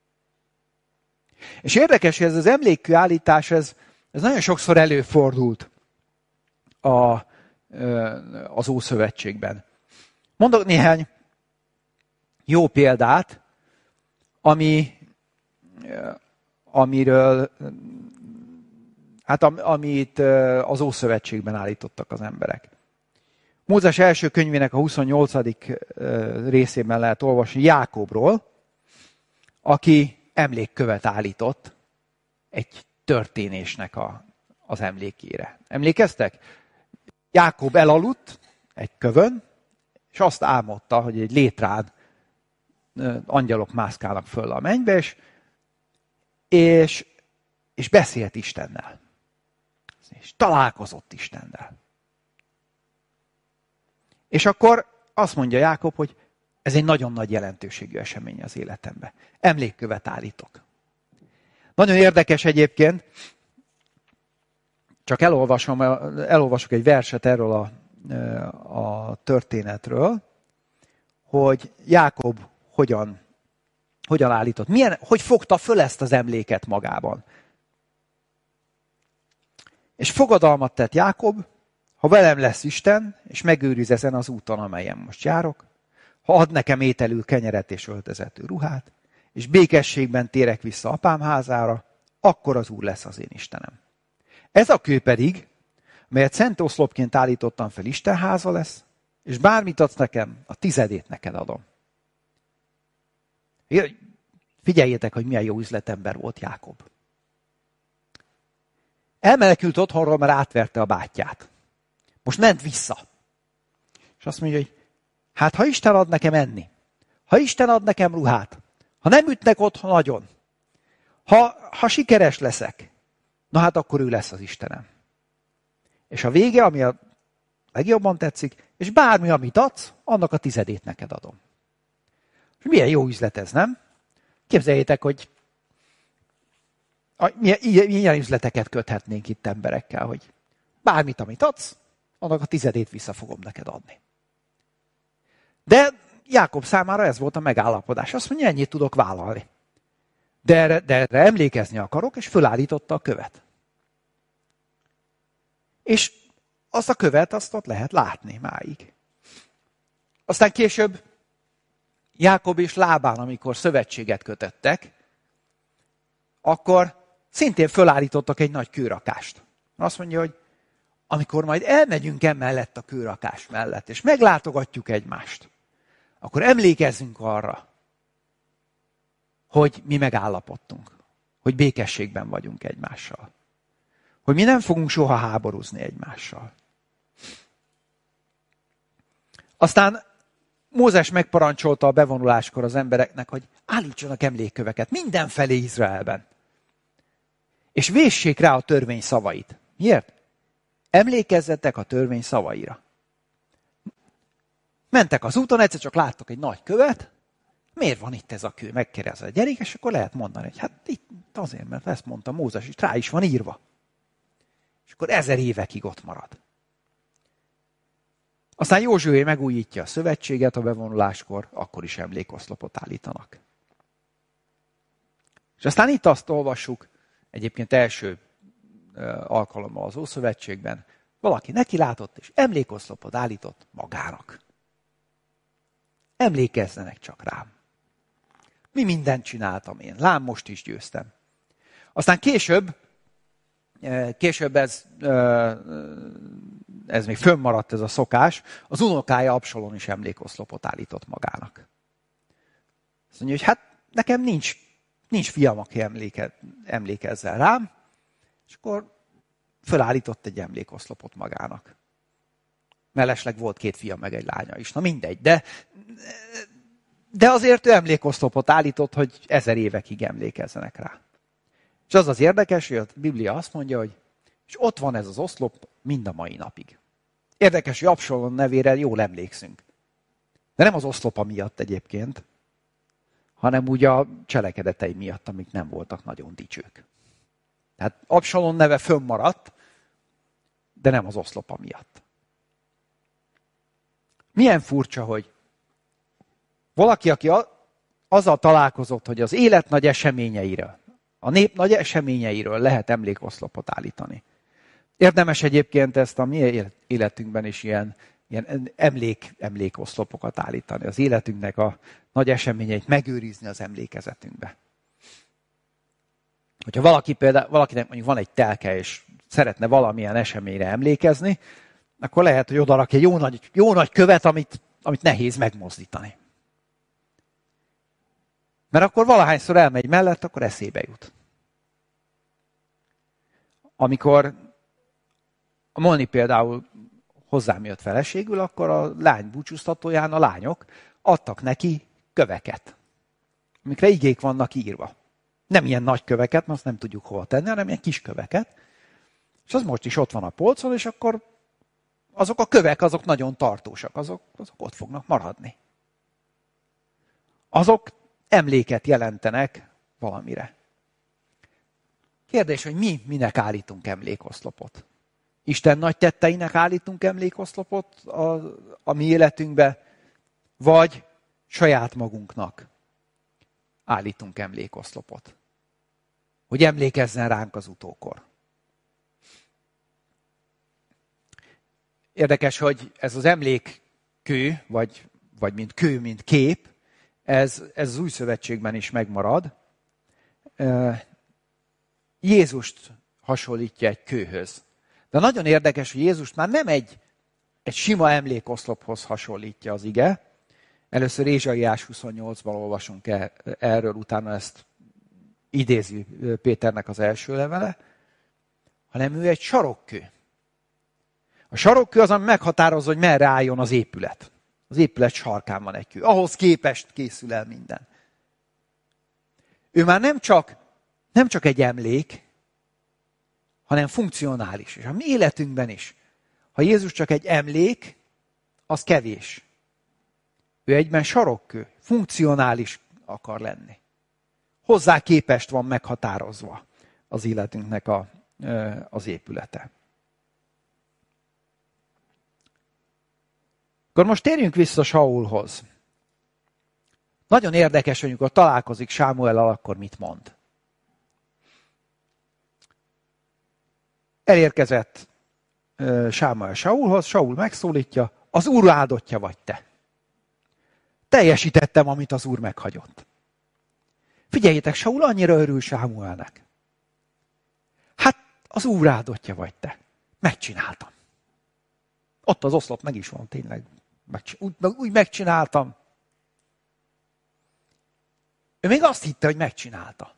És érdekes, hogy ez az emlékkő állítás, ez, ez nagyon sokszor előfordult a, az Ószövetségben. Mondok néhány jó példát, ami, amiről, hát amit az Ószövetségben állítottak az emberek. Mózes első könyvének a huszonnyolcadik részében lehet olvasni Jákobról, aki emlékkövet állított egy történésnek a, az emlékére. Emlékeztek? Jákob elaludt egy kövön, és azt álmodta, hogy egy létrán angyalok mászkálnak föl a mennybe, és, és, és beszélt Istennel. És találkozott Istennel. És akkor azt mondja Jákob, hogy ez egy nagyon nagy jelentőségű esemény az életemben. Emlékkövet állítok. Nagyon érdekes egyébként, csak elolvasom, elolvasok egy verset erről a, a történetről, hogy Jákob hogyan, hogyan állított. Milyen, hogy fogta föl ezt az emléket magában. És fogadalmat tett Jákob, ha velem lesz Isten, és megőriz ezen az úton, amelyen most járok, ha ad nekem ételül kenyeret és öltözetű ruhát, és békességben térek vissza apám házára, akkor az Úr lesz az én Istenem. Ez a kő pedig, melyet szent oszlopként állítottam fel, Isten háza lesz, és bármit adsz nekem, a tizedét neked adom. Figyeljétek, hogy milyen jó üzletember volt Jákob. Elmenekült otthonról, mert átverte a bátyját. Most ment vissza. És azt mondja, hogy hát ha Isten ad nekem enni, ha Isten ad nekem ruhát, ha nem ütnek otthon nagyon, ha, ha sikeres leszek, na hát akkor ő lesz az Istenem. És a vége, ami a legjobban tetszik, és bármi, amit adsz, annak a tizedét neked adom. És milyen jó üzlet ez, nem? Képzeljétek, hogy milyen, milyen üzleteket köthetnénk itt emberekkel, hogy bármit, amit adsz, annak a tizedét vissza fogom neked adni. De Jákob számára ez volt a megállapodás. Azt mondja, ennyit tudok vállalni. De erre, de erre emlékezni akarok, és fölállította a követ. És azt a követ, azt ott lehet látni máig. Aztán később Jákob és Lábán, amikor szövetséget kötöttek, akkor szintén fölállítottak egy nagy kőrakást. Azt mondja, hogy amikor majd elmegyünk emellett a kőrakás mellett, és meglátogatjuk egymást, akkor emlékezzünk arra, hogy mi megállapodtunk, hogy békességben vagyunk egymással. Hogy mi nem fogunk soha háborúzni egymással. Aztán Mózes megparancsolta a bevonuláskor az embereknek, hogy állítsanak emlékköveket mindenfelé Izraelben. És véssék rá a törvény szavait. Miért? Emlékezzetek a törvény szavaira. Mentek az úton, egyszer csak láttak egy nagy követ. Miért van itt ez a kő? Megkérdezze a gyerek, és akkor lehet mondani, hogy hát itt azért, mert ezt mondta Mózes, és rá is van írva. És akkor ezer évekig ott marad. Aztán Józsué megújítja a szövetséget a bevonuláskor, akkor is emlékoszlopot állítanak. És aztán itt azt olvassuk, egyébként első alkalommal az Ószövetségben, valaki neki látott, és emlékoszlopot állított magának. Emlékezzenek csak rám. Mi mindent csináltam én, lám most is győztem. Aztán később, később ez, ez még fönnmaradt ez a szokás, az unokája Absalom is emlékoszlopot állított magának. Azt mondja, hogy hát nekem nincs, nincs fiam, aki emléke, emlékezzel rám, és akkor fölállított egy emlékoszlopot magának. Mellesleg volt két fia, meg egy lánya is. Na mindegy, de, de azért ő emlékoszlopot állított, hogy ezer évekig emlékezzenek rá. És az az érdekes, hogy a Biblia azt mondja, hogy és ott van ez az oszlop mind a mai napig. Érdekes, hogy Absalom nevére jól emlékszünk. De nem az oszlopa miatt egyébként, hanem úgy a cselekedetei miatt, amik nem voltak nagyon dicsők. Tehát Absalom neve fönnmaradt, de nem az oszlopa miatt. Milyen furcsa, hogy valaki, aki azzal találkozott, hogy az élet nagy eseményeiről, a nép nagy eseményeiről lehet emlékoszlopot állítani. Érdemes egyébként ezt a mi életünkben is ilyen, ilyen emlék, emlékoszlopokat állítani. Az életünknek a nagy eseményeit megőrizni az emlékezetünkbe. Hogyha valaki például, valakinek mondjuk van egy telke, és szeretne valamilyen eseményre emlékezni, akkor lehet, hogy odarakja egy jó nagy, jó nagy követ, amit, amit nehéz megmozdítani. Mert akkor valahányszor elmegy mellett, akkor eszébe jut. Amikor a Molni például hozzám jött feleségül, akkor a lány búcsúztatóján a lányok adtak neki köveket, amikre igék vannak írva. Nem ilyen nagy köveket, mert azt nem tudjuk hova tenni, hanem ilyen kis köveket. És az most is ott van a polcon, és akkor azok a kövek, azok nagyon tartósak, azok, azok ott fognak maradni. Azok emléket jelentenek valamire. Kérdés, hogy mi minek állítunk emlékoszlopot? Isten nagy tetteinek állítunk emlékoszlopot a, a mi életünkbe, vagy saját magunknak állítunk emlékoszlopot? Hogy emlékezzen ránk az utókor. Érdekes, hogy ez az emlékkő, vagy, vagy mint kő, mint kép, ez, ez az új szövetségben is megmarad. Jézust hasonlítja egy kőhöz. De nagyon érdekes, hogy Jézust már nem egy, egy sima emlékoszlophoz hasonlítja az ige. Először Ézsaiás huszonnyolcban olvasunk erről, utána ezt idézi Péternek az első levele, hanem ő egy sarokkő. A sarokkő az, ami meghatározza, hogy merre álljon az épület. Az épület sarkán van egy kő. Ahhoz képest készül el minden. Ő már nem csak, nem csak egy emlék, hanem funkcionális. És a mi életünkben is. Ha Jézus csak egy emlék, az kevés. Ő egyben sarokkő, funkcionális akar lenni. Hozzá képest van meghatározva az életünknek a, az épülete. Akkor most térjünk vissza Saulhoz. Nagyon érdekes, hogy amikor találkozik Sámuellel, akkor mit mond. Elérkezett Sámuel Saulhoz, Saul megszólítja, az Úr áldottja vagy te. Teljesítettem, amit az Úr meghagyott. Figyeljétek, Saul annyira örül Sámuelnek. Hát az Úr áldottja vagy te. Megcsináltam. Ott az oszlop meg is van, tényleg. Úgy, úgy megcsináltam. Ő még azt hitte, hogy megcsinálta.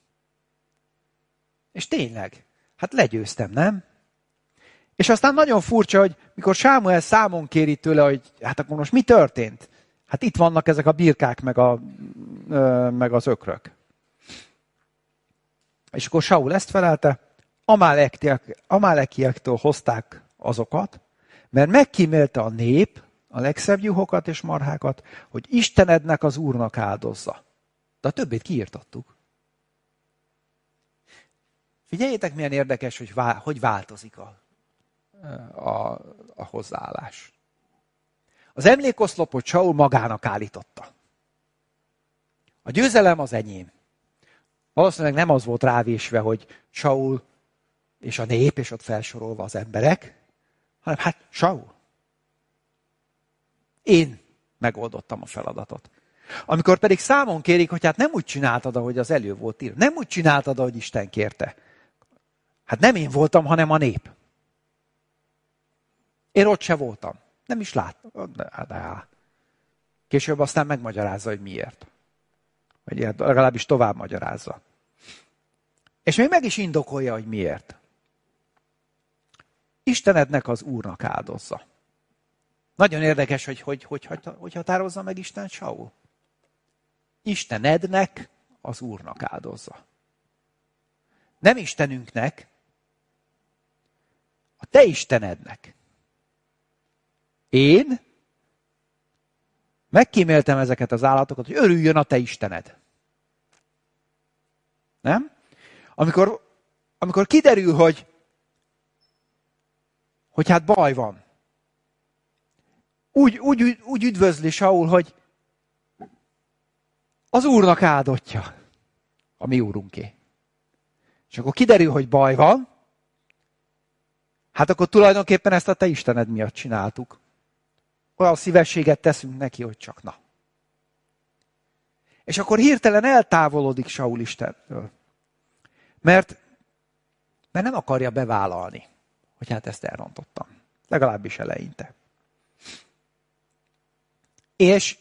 És tényleg, hát legyőztem, nem? És aztán nagyon furcsa, hogy mikor Sámuel számon kéri tőle, hogy hát akkor most mi történt? Hát itt vannak ezek a birkák, meg, a, ö, meg az ökrök. És akkor Saul ezt felelte, Amalekiektől hozták azokat, mert megkímélte a nép a legszebb juhokat és marhákat, hogy Istenednek, az Úrnak áldozza. De a többit kiírtottuk. Figyeljétek, milyen érdekes, hogy, vál, hogy változik a, a, a hozzáállás. Az emlékoszlopot Saul magának állította. A győzelem az enyém. Valószínűleg nem az volt rávésve, hogy Saul és a nép, és ott felsorolva az emberek, hanem hát Saul. Én megoldottam a feladatot. Amikor pedig számon kérik, hogy hát nem úgy csináltad, ahogy az elő volt írva. Nem úgy csináltad, ahogy Isten kérte. Hát nem én voltam, hanem a nép. Én ott se voltam. Nem is láttam. De, de. Később aztán megmagyarázza, hogy miért. Vagy legalábbis tovább magyarázza. És még meg is indokolja, hogy miért. Istenednek, az Úrnak áldozza. Nagyon érdekes, hogy hogy, hogy, hogy, hogy határozza meg Isten Saul. Istenednek, az Úrnak áldozza. Nem Istenünknek, a te Istenednek. Én megkíméltem ezeket az állatokat, hogy örüljön a te Istened. Nem? Amikor, amikor kiderül, hogy, hogy hát baj van, úgy, úgy, úgy üdvözli Saul, hogy az Úrnak áldottja, a mi Úrunké. És akkor kiderül, hogy baj van, hát akkor tulajdonképpen ezt a te Istened miatt csináltuk. Olyan szívességet teszünk neki, hogy csak na. És akkor hirtelen eltávolodik Saul Istentől. Mert, mert nem akarja bevállalni, hogy hát ezt elrontottam. Legalábbis eleinte. És,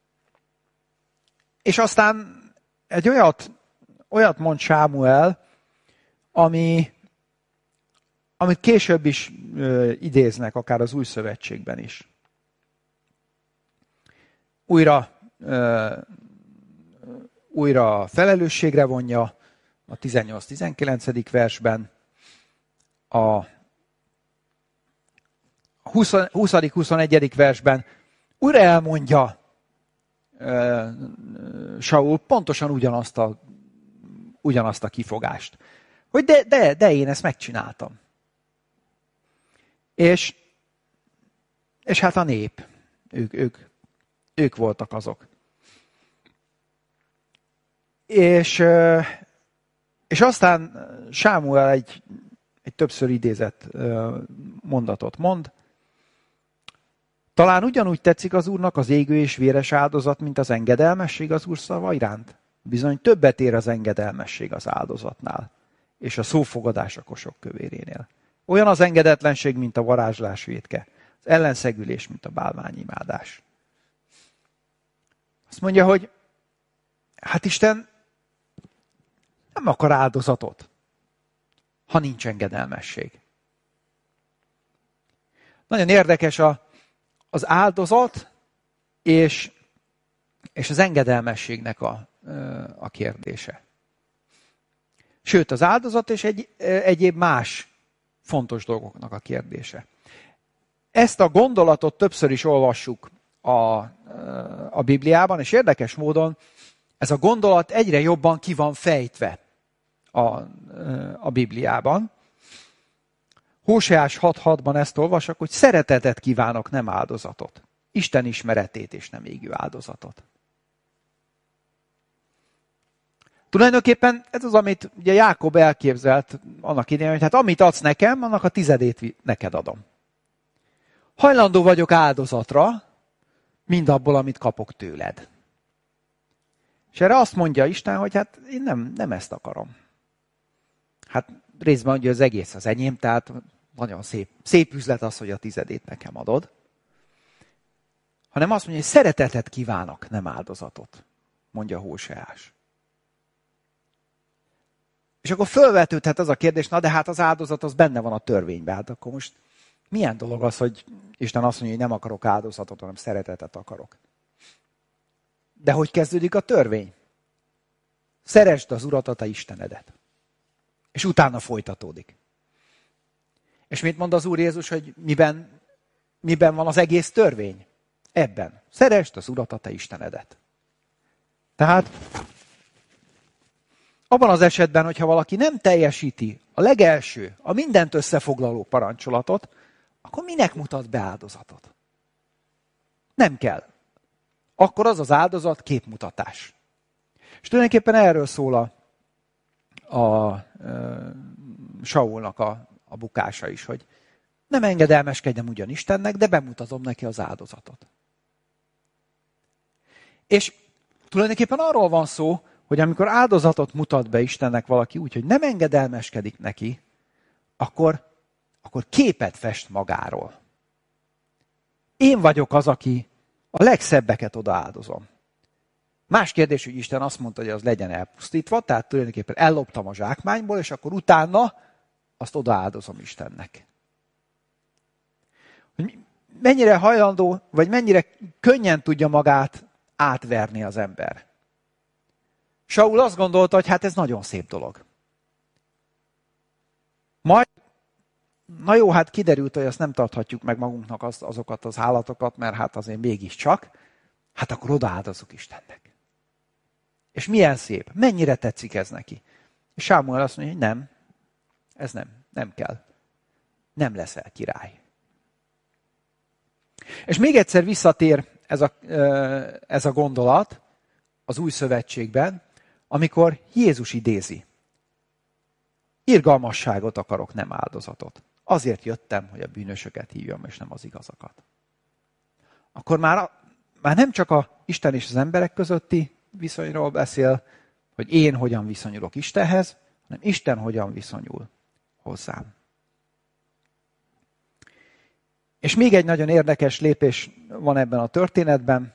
és aztán egy olyat, olyat mond Sámuel, ami, amit később is ö, idéznek, akár az Új Szövetségben is. Újra, ö, újra felelősségre vonja a tizennyolc-tizenkilencedik versben, a huszadik-huszonegyedik versben újra elmondja ö, Saul pontosan ugyanazt a, ugyanazt a kifogást. Hogy de, de, de én ezt megcsináltam. És, és hát a nép, ők, ők, ők voltak azok. És, és aztán Sámuel egy, egy többször idézett mondatot mond. Talán ugyanúgy tetszik az Úrnak az égő és véres áldozat, mint az engedelmesség az Úr szava iránt? Bizony többet ér az engedelmesség az áldozatnál, és a szófogadás a kosok kövérénél. Olyan az engedetlenség, mint a varázslás vétke, az ellenszegülés, mint a bálványimádás. Azt mondja, hogy hát Isten nem akar áldozatot, ha nincs engedelmesség. Nagyon érdekes a, az áldozat és, és az engedelmességnek a, a kérdése. Sőt, az áldozat és egy, egyéb más fontos dolgoknak a kérdése. Ezt a gondolatot többször is olvassuk a, a Bibliában, és érdekes módon ez a gondolat egyre jobban ki van fejtve a, a Bibliában. Hóseás hat hatban ezt olvasak, hogy szeretetet kívánok, nem áldozatot. Isten ismeretét és nem égő áldozatot. Tulajdonképpen ez az, amit ugye Jákob elképzelt annak idején, hogy hát amit adsz nekem, annak a tizedét neked adom. Hajlandó vagyok áldozatra, mind abból, amit kapok tőled. És erre azt mondja Isten, hogy hát én nem, nem ezt akarom. Hát részben ugye az egész az enyém, tehát nagyon szép, szép üzlet az, hogy a tizedét nekem adod. Hanem azt mondja, hogy szeretetet kívánok, nem áldozatot, mondja Hóseás. És akkor fölvetődhet az a kérdés, na de hát az áldozat az benne van a törvényben. Hát akkor most milyen dolog az, hogy Isten azt mondja, hogy nem akarok áldozatot, hanem szeretetet akarok. De hogy kezdődik a törvény? Szeresd az Urat, a te Istenedet. És utána folytatódik. És mit mond az Úr Jézus, hogy miben, miben van az egész törvény? Ebben. Szeresd az Urat, a te Istenedet. Tehát abban az esetben, hogyha valaki nem teljesíti a legelső, a mindent összefoglaló parancsolatot, akkor minek mutat be áldozatot? Nem kell. Akkor az az áldozat képmutatás. És tulajdonképpen erről szól a, a, a Saulnak a, a bukása is, hogy nem engedelmeskedjem ugyan Istennek, de bemutatom neki az áldozatot. És tulajdonképpen arról van szó, hogy amikor áldozatot mutat be Istennek valaki úgy, hogy nem engedelmeskedik neki, akkor, akkor képet fest magáról. Én vagyok az, aki a legszebbeket odaáldozom. Más kérdés, hogy Isten azt mondta, hogy az legyen elpusztítva, tehát tulajdonképpen elloptam a zsákmányból, és akkor utána azt odaáldozom Istennek. Hogy mennyire hajlandó, vagy mennyire könnyen tudja magát átverni az ember. Saul azt gondolta, hogy hát ez nagyon szép dolog. Majd, na jó, hát kiderült, hogy azt nem tarthatjuk meg magunknak az, azokat az állatokat, mert hát azért mégiscsak, hát akkor odaáldozunk Istennek. És milyen szép, mennyire tetszik ez neki. És Sámuel azt mondja, hogy nem, ez nem, nem kell. Nem leszel király. És még egyszer visszatér ez a, ez a gondolat az új szövetségben, amikor Jézus idézi. Irgalmasságot akarok, nem áldozatot. Azért jöttem, hogy a bűnösöket hívjam, és nem az igazakat. Akkor már, már nem csak a Isten és az emberek közötti viszonyról beszél, hogy én hogyan viszonyulok Istenhez, hanem Isten hogyan viszonyul hozzám. És még egy nagyon érdekes lépés van ebben a történetben.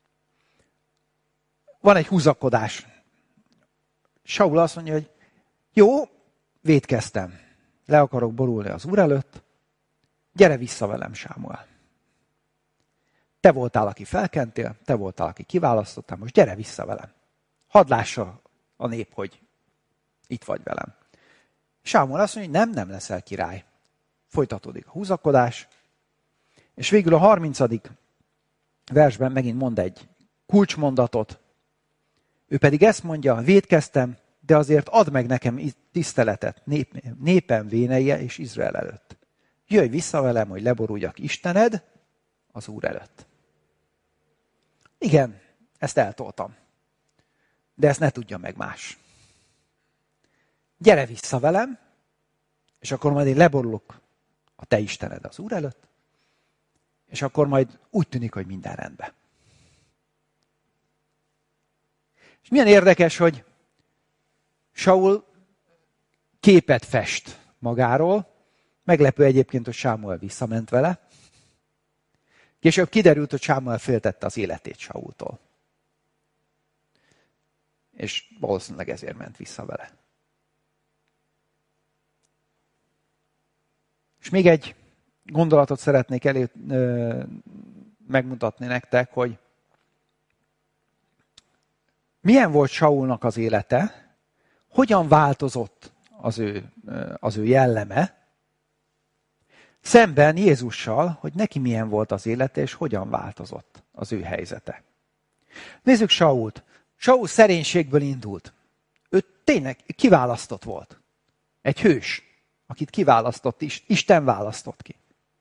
Van egy húzakodás. Saul azt mondja, hogy jó, vétkeztem. Le akarok borulni az Úr előtt. Gyere vissza velem, Sámuel. Te voltál, aki felkentél, te voltál, aki kiválasztottál, most gyere vissza velem. Hadd lássa a nép, hogy itt vagy velem. Sámuel azt mondja, hogy nem, nem leszel király. Folytatódik a húzakodás, és végül a harmincadik versben megint mond egy kulcsmondatot. Ő pedig ezt mondja, vétkeztem, de azért add meg nekem tiszteletet nép, népem véneje és Izrael előtt. Jöjj vissza velem, hogy leboruljak Istened az Úr előtt. Igen, ezt eltoltam. De ezt ne tudja meg más. Gyere vissza velem, és akkor majd én leborulok a te Istened az Úr előtt, és akkor majd úgy tűnik, hogy minden rendben. És milyen érdekes, hogy Saul képet fest magáról. Meglepő egyébként, hogy Sámuel visszament vele. Később kiderült, hogy Sámuel féltette az életét Saultól. És valószínűleg ezért ment vissza vele. És még egy gondolatot szeretnék elő ö, megmutatni nektek, hogy milyen volt Saulnak az élete, hogyan változott az ő, az ő jelleme, szemben Jézussal, hogy neki milyen volt az élete, és hogyan változott az ő helyzete. Nézzük Sault. Saul szerénységből indult. Ő tényleg kiválasztott volt. Egy hős, akit kiválasztott is. Isten választott ki.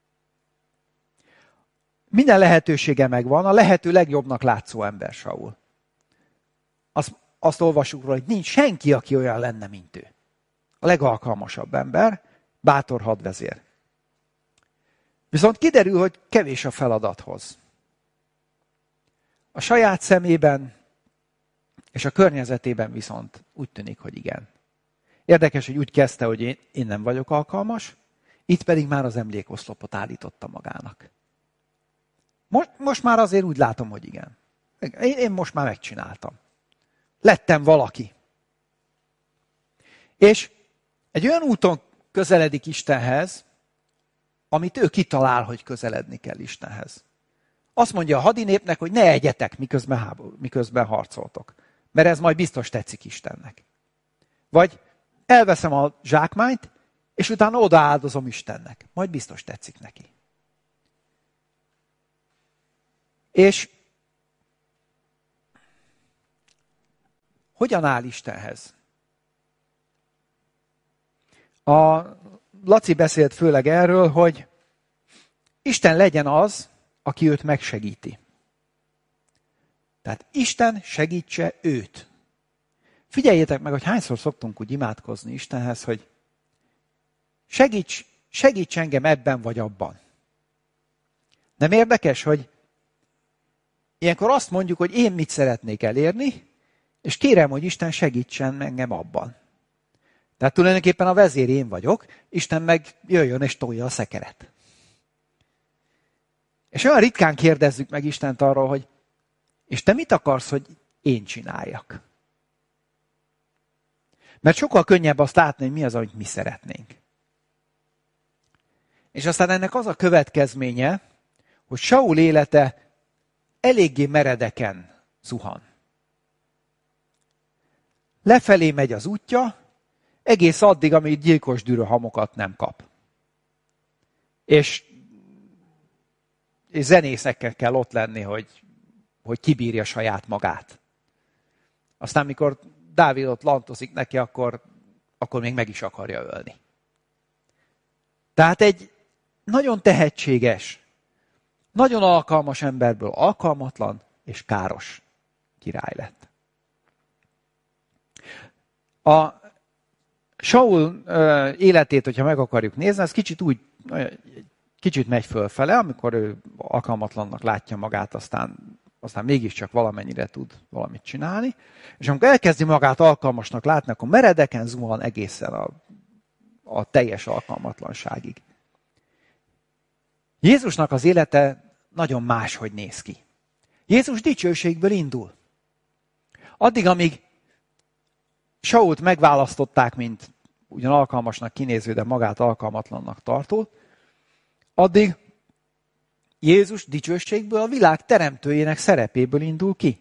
Minden lehetősége megvan, a lehető legjobbnak látszó ember Saul. Azt, azt olvasjuk róla, hogy nincs senki, aki olyan lenne, mint ő. A legalkalmasabb ember, bátor hadvezér. Viszont kiderül, hogy kevés a feladathoz. A saját szemében és a környezetében viszont úgy tűnik, hogy igen. Érdekes, hogy úgy kezdte, hogy én, én nem vagyok alkalmas, itt pedig már az emlékoszlopot állította magának. Most, most már azért úgy látom, hogy igen. Én, én most már megcsináltam. Lettem valaki. És egy olyan úton közeledik Istenhez, amit ő kitalál, hogy közeledni kell Istenhez. Azt mondja a hadinépnek, hogy ne egyetek, miközben, háború, miközben harcoltok. Mert ez majd biztos tetszik Istennek. Vagy elveszem a zsákmányt, és utána odaáldozom Istennek. Majd biztos tetszik neki. És hogyan áll Istenhez? A Laci beszélt főleg erről, hogy Isten legyen az, aki őt megsegíti. Tehát Isten segítse őt. Figyeljétek meg, hogy hányszor szoktunk úgy imádkozni Istenhez, hogy segíts, segíts engem ebben vagy abban. Nem érdekes, hogy ilyenkor azt mondjuk, hogy én mit szeretnék elérni, és kérem, hogy Isten segítsen engem abban. Tehát tulajdonképpen a vezér én vagyok, Isten meg jöjjön és tolja a szekeret. És olyan ritkán kérdezzük meg Istent arról, hogy és te mit akarsz, hogy én csináljak? Mert sokkal könnyebb azt látni, hogy mi az, amit mi szeretnénk. És aztán ennek az a következménye, hogy Saul élete eléggé meredeken zuhan. Lefelé megy az útja, egész addig, amíg gyilkos dűrőhamokat nem kap. És, és zenészekkel kell ott lenni, hogy, hogy kibírja saját magát. Aztán, mikor Dávid ott lantozik neki, akkor, akkor még meg is akarja ölni. Tehát egy nagyon tehetséges, nagyon alkalmas emberből alkalmatlan és káros király lett. A Saul életét, hogyha meg akarjuk nézni, ez kicsit úgy, kicsit megy fölfele, amikor ő alkalmatlannak látja magát, aztán, aztán mégiscsak valamennyire tud valamit csinálni. És amikor elkezdi magát alkalmasnak látni, akkor meredeken zuhan egészen a, a teljes alkalmatlanságig. Jézusnak az élete nagyon máshogy néz ki. Jézus dicsőségből indul. Addig, amíg Sault megválasztották, mint ugyan alkalmasnak kinéző, de magát alkalmatlannak tartó, addig Jézus dicsőségből a világ teremtőjének szerepéből indul ki.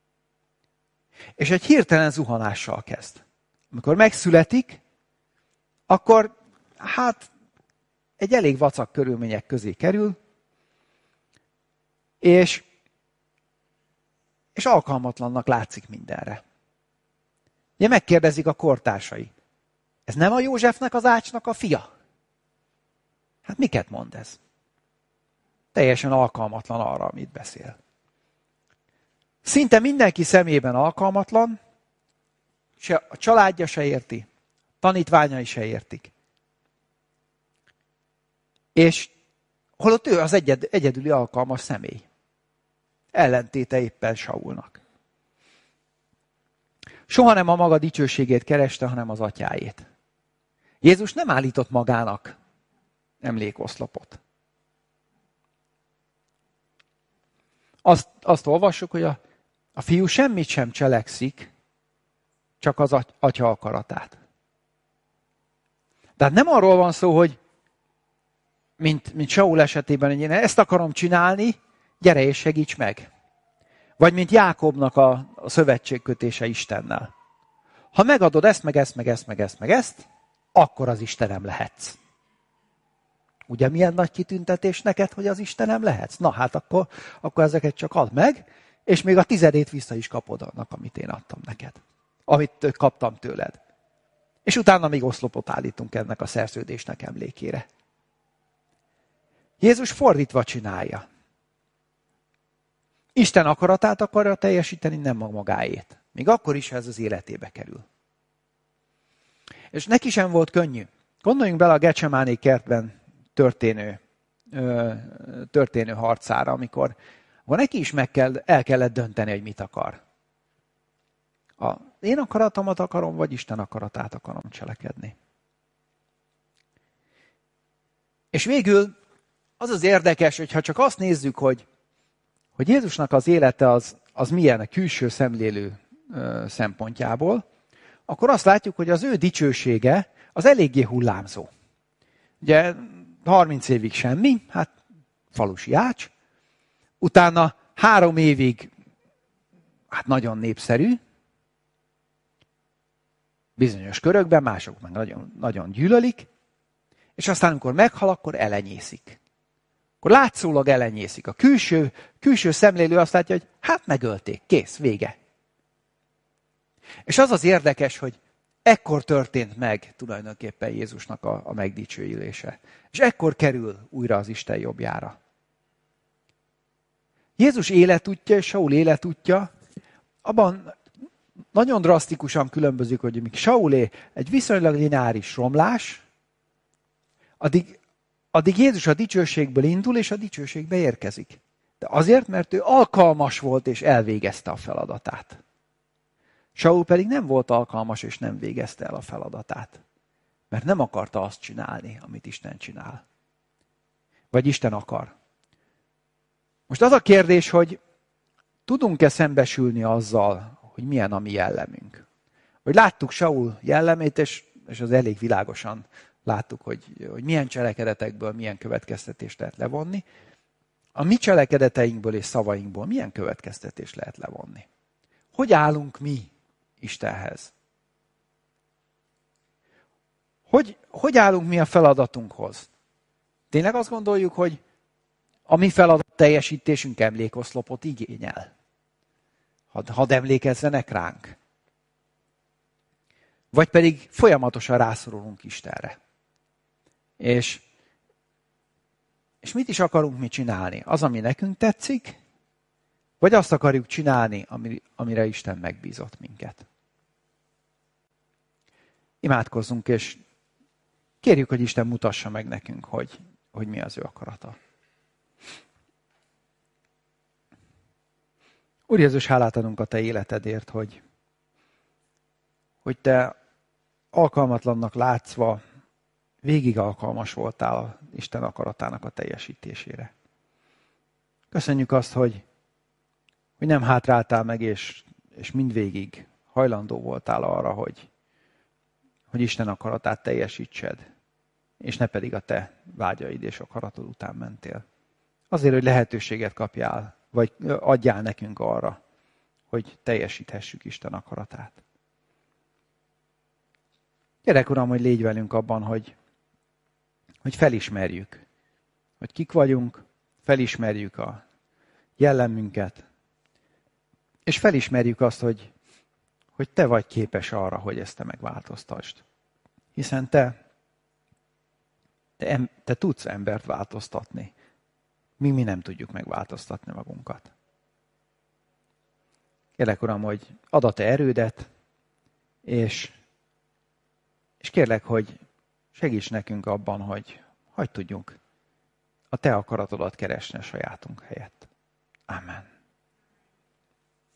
És egy hirtelen zuhanással kezd. Amikor megszületik, akkor hát egy elég vacak körülmények közé kerül, és, és alkalmatlannak látszik mindenre. Ugye megkérdezik a kortársai. Ez nem a Józsefnek az ácsnak a fia? Hát miket mond ez? Teljesen alkalmatlan arra, amit beszél. Szinte mindenki szemében alkalmatlan, se a családja se érti, tanítványai se értik. És holott ő az egyed, egyedüli alkalmas személy. Ellentéte éppen Saulnak. Soha nem a maga dicsőségét kereste, hanem az atyáét. Jézus nem állított magának emlékoszlopot. Azt, azt olvassuk, hogy a, a fiú semmit sem cselekszik, csak az atya akaratát. Tehát nem arról van szó, hogy mint, mint Saul esetében, hogy én ezt akarom csinálni, gyere és segíts meg. Vagy mint Jákobnak a, a szövetségkötése Istennel. Ha megadod ezt, meg ezt, meg ezt, meg ezt, meg ezt, akkor az Istenem lehetsz. Ugye milyen nagy kitüntetés neked, hogy az Istenem lehetsz? Na hát akkor, akkor ezeket csak add meg, és még a tizedét vissza is kapod annak, amit én adtam neked. amit kaptam tőled. És utána még oszlopot állítunk ennek a szerződésnek emlékére. Jézus fordítva csinálja. Isten akaratát akarja teljesíteni, nem a magáét. Még akkor is, ha ez az életébe kerül. És neki sem volt könnyű. Gondoljunk bele a Gecsemáné kertben történő, ö, történő harcára, amikor, amikor neki is meg kell, el kellett dönteni, hogy mit akar. A én akaratomat akarom, vagy Isten akaratát akarom cselekedni. És végül az az érdekes, hogyha csak azt nézzük, hogy, hogy Jézusnak az élete az, az milyen a külső szemlélő ö, szempontjából, akkor azt látjuk, hogy az ő dicsősége az eléggé hullámzó. Ugye harminc évig semmi, hát falusi ács, utána három évig hát nagyon népszerű, bizonyos körökben, mások meg nagyon, nagyon gyűlölik, és aztán, amikor meghal, akkor elenyészik. Akkor látszólag elenyészik. A külső, külső szemlélő azt látja, hogy hát megölték, kész, vége. És az az érdekes, hogy ekkor történt meg tulajdonképpen Jézusnak a, a megdicsőülése. És ekkor kerül újra az Isten jobbjára. Jézus életútja és Saul életútja abban nagyon drasztikusan különbözik, hogy míg Saulé egy viszonylag lineáris romlás, addig, addig Jézus a dicsőségből indul, és a dicsőségbe érkezik. De azért, mert ő alkalmas volt, és elvégezte a feladatát. Saul pedig nem volt alkalmas, és nem végezte el a feladatát. Mert nem akarta azt csinálni, amit Isten csinál. Vagy Isten akar. Most az a kérdés, hogy tudunk-e szembesülni azzal, hogy milyen a mi jellemünk. Hogy láttuk Saul jellemét, és, és az elég világosan láttuk, hogy, hogy milyen cselekedetekből milyen következtetést lehet levonni. A mi cselekedeteinkből és szavainkból milyen következtetést lehet levonni. Hogy állunk mi Istenhez? Hogy, hogy állunk mi a feladatunkhoz? Tényleg azt gondoljuk, hogy a mi feladat teljesítésünk emlékoszlopot igényel? Hadd, hadd emlékezzenek ránk. Vagy pedig folyamatosan rászorulunk Istenre. És, és mit is akarunk mi csinálni? Az, ami nekünk tetszik, vagy azt akarjuk csinálni, amire Isten megbízott minket? Imádkozzunk, és kérjük, hogy Isten mutassa meg nekünk, hogy, hogy mi az ő akarata. Úr Jézus, hálát adunk a te életedért, hogy, hogy te alkalmatlannak látszva végig alkalmas voltál az Isten akaratának a teljesítésére. Köszönjük azt, hogy, hogy nem hátráltál meg, és, és mindvégig hajlandó voltál arra, hogy, hogy Isten akaratát teljesítsed, és ne pedig a te vágyaid és akaratod után mentél. Azért, hogy lehetőséget kapjál, vagy adjál nekünk arra, hogy teljesíthessük Isten akaratát. Gyerek, Uram, hogy légy velünk abban, hogy, hogy felismerjük, hogy kik vagyunk, felismerjük a jellemünket, és felismerjük azt, hogy, hogy te vagy képes arra, hogy ezt te megváltoztasd. Hiszen te, te, te tudsz embert változtatni. Mi, mi nem tudjuk megváltoztatni magunkat. Kérlek, Uram, hogy add a te erődet, és, és kérlek, hogy segíts nekünk abban, hogy hogy tudjunk a te akaratodat keresni a sajátunk helyett. Amen.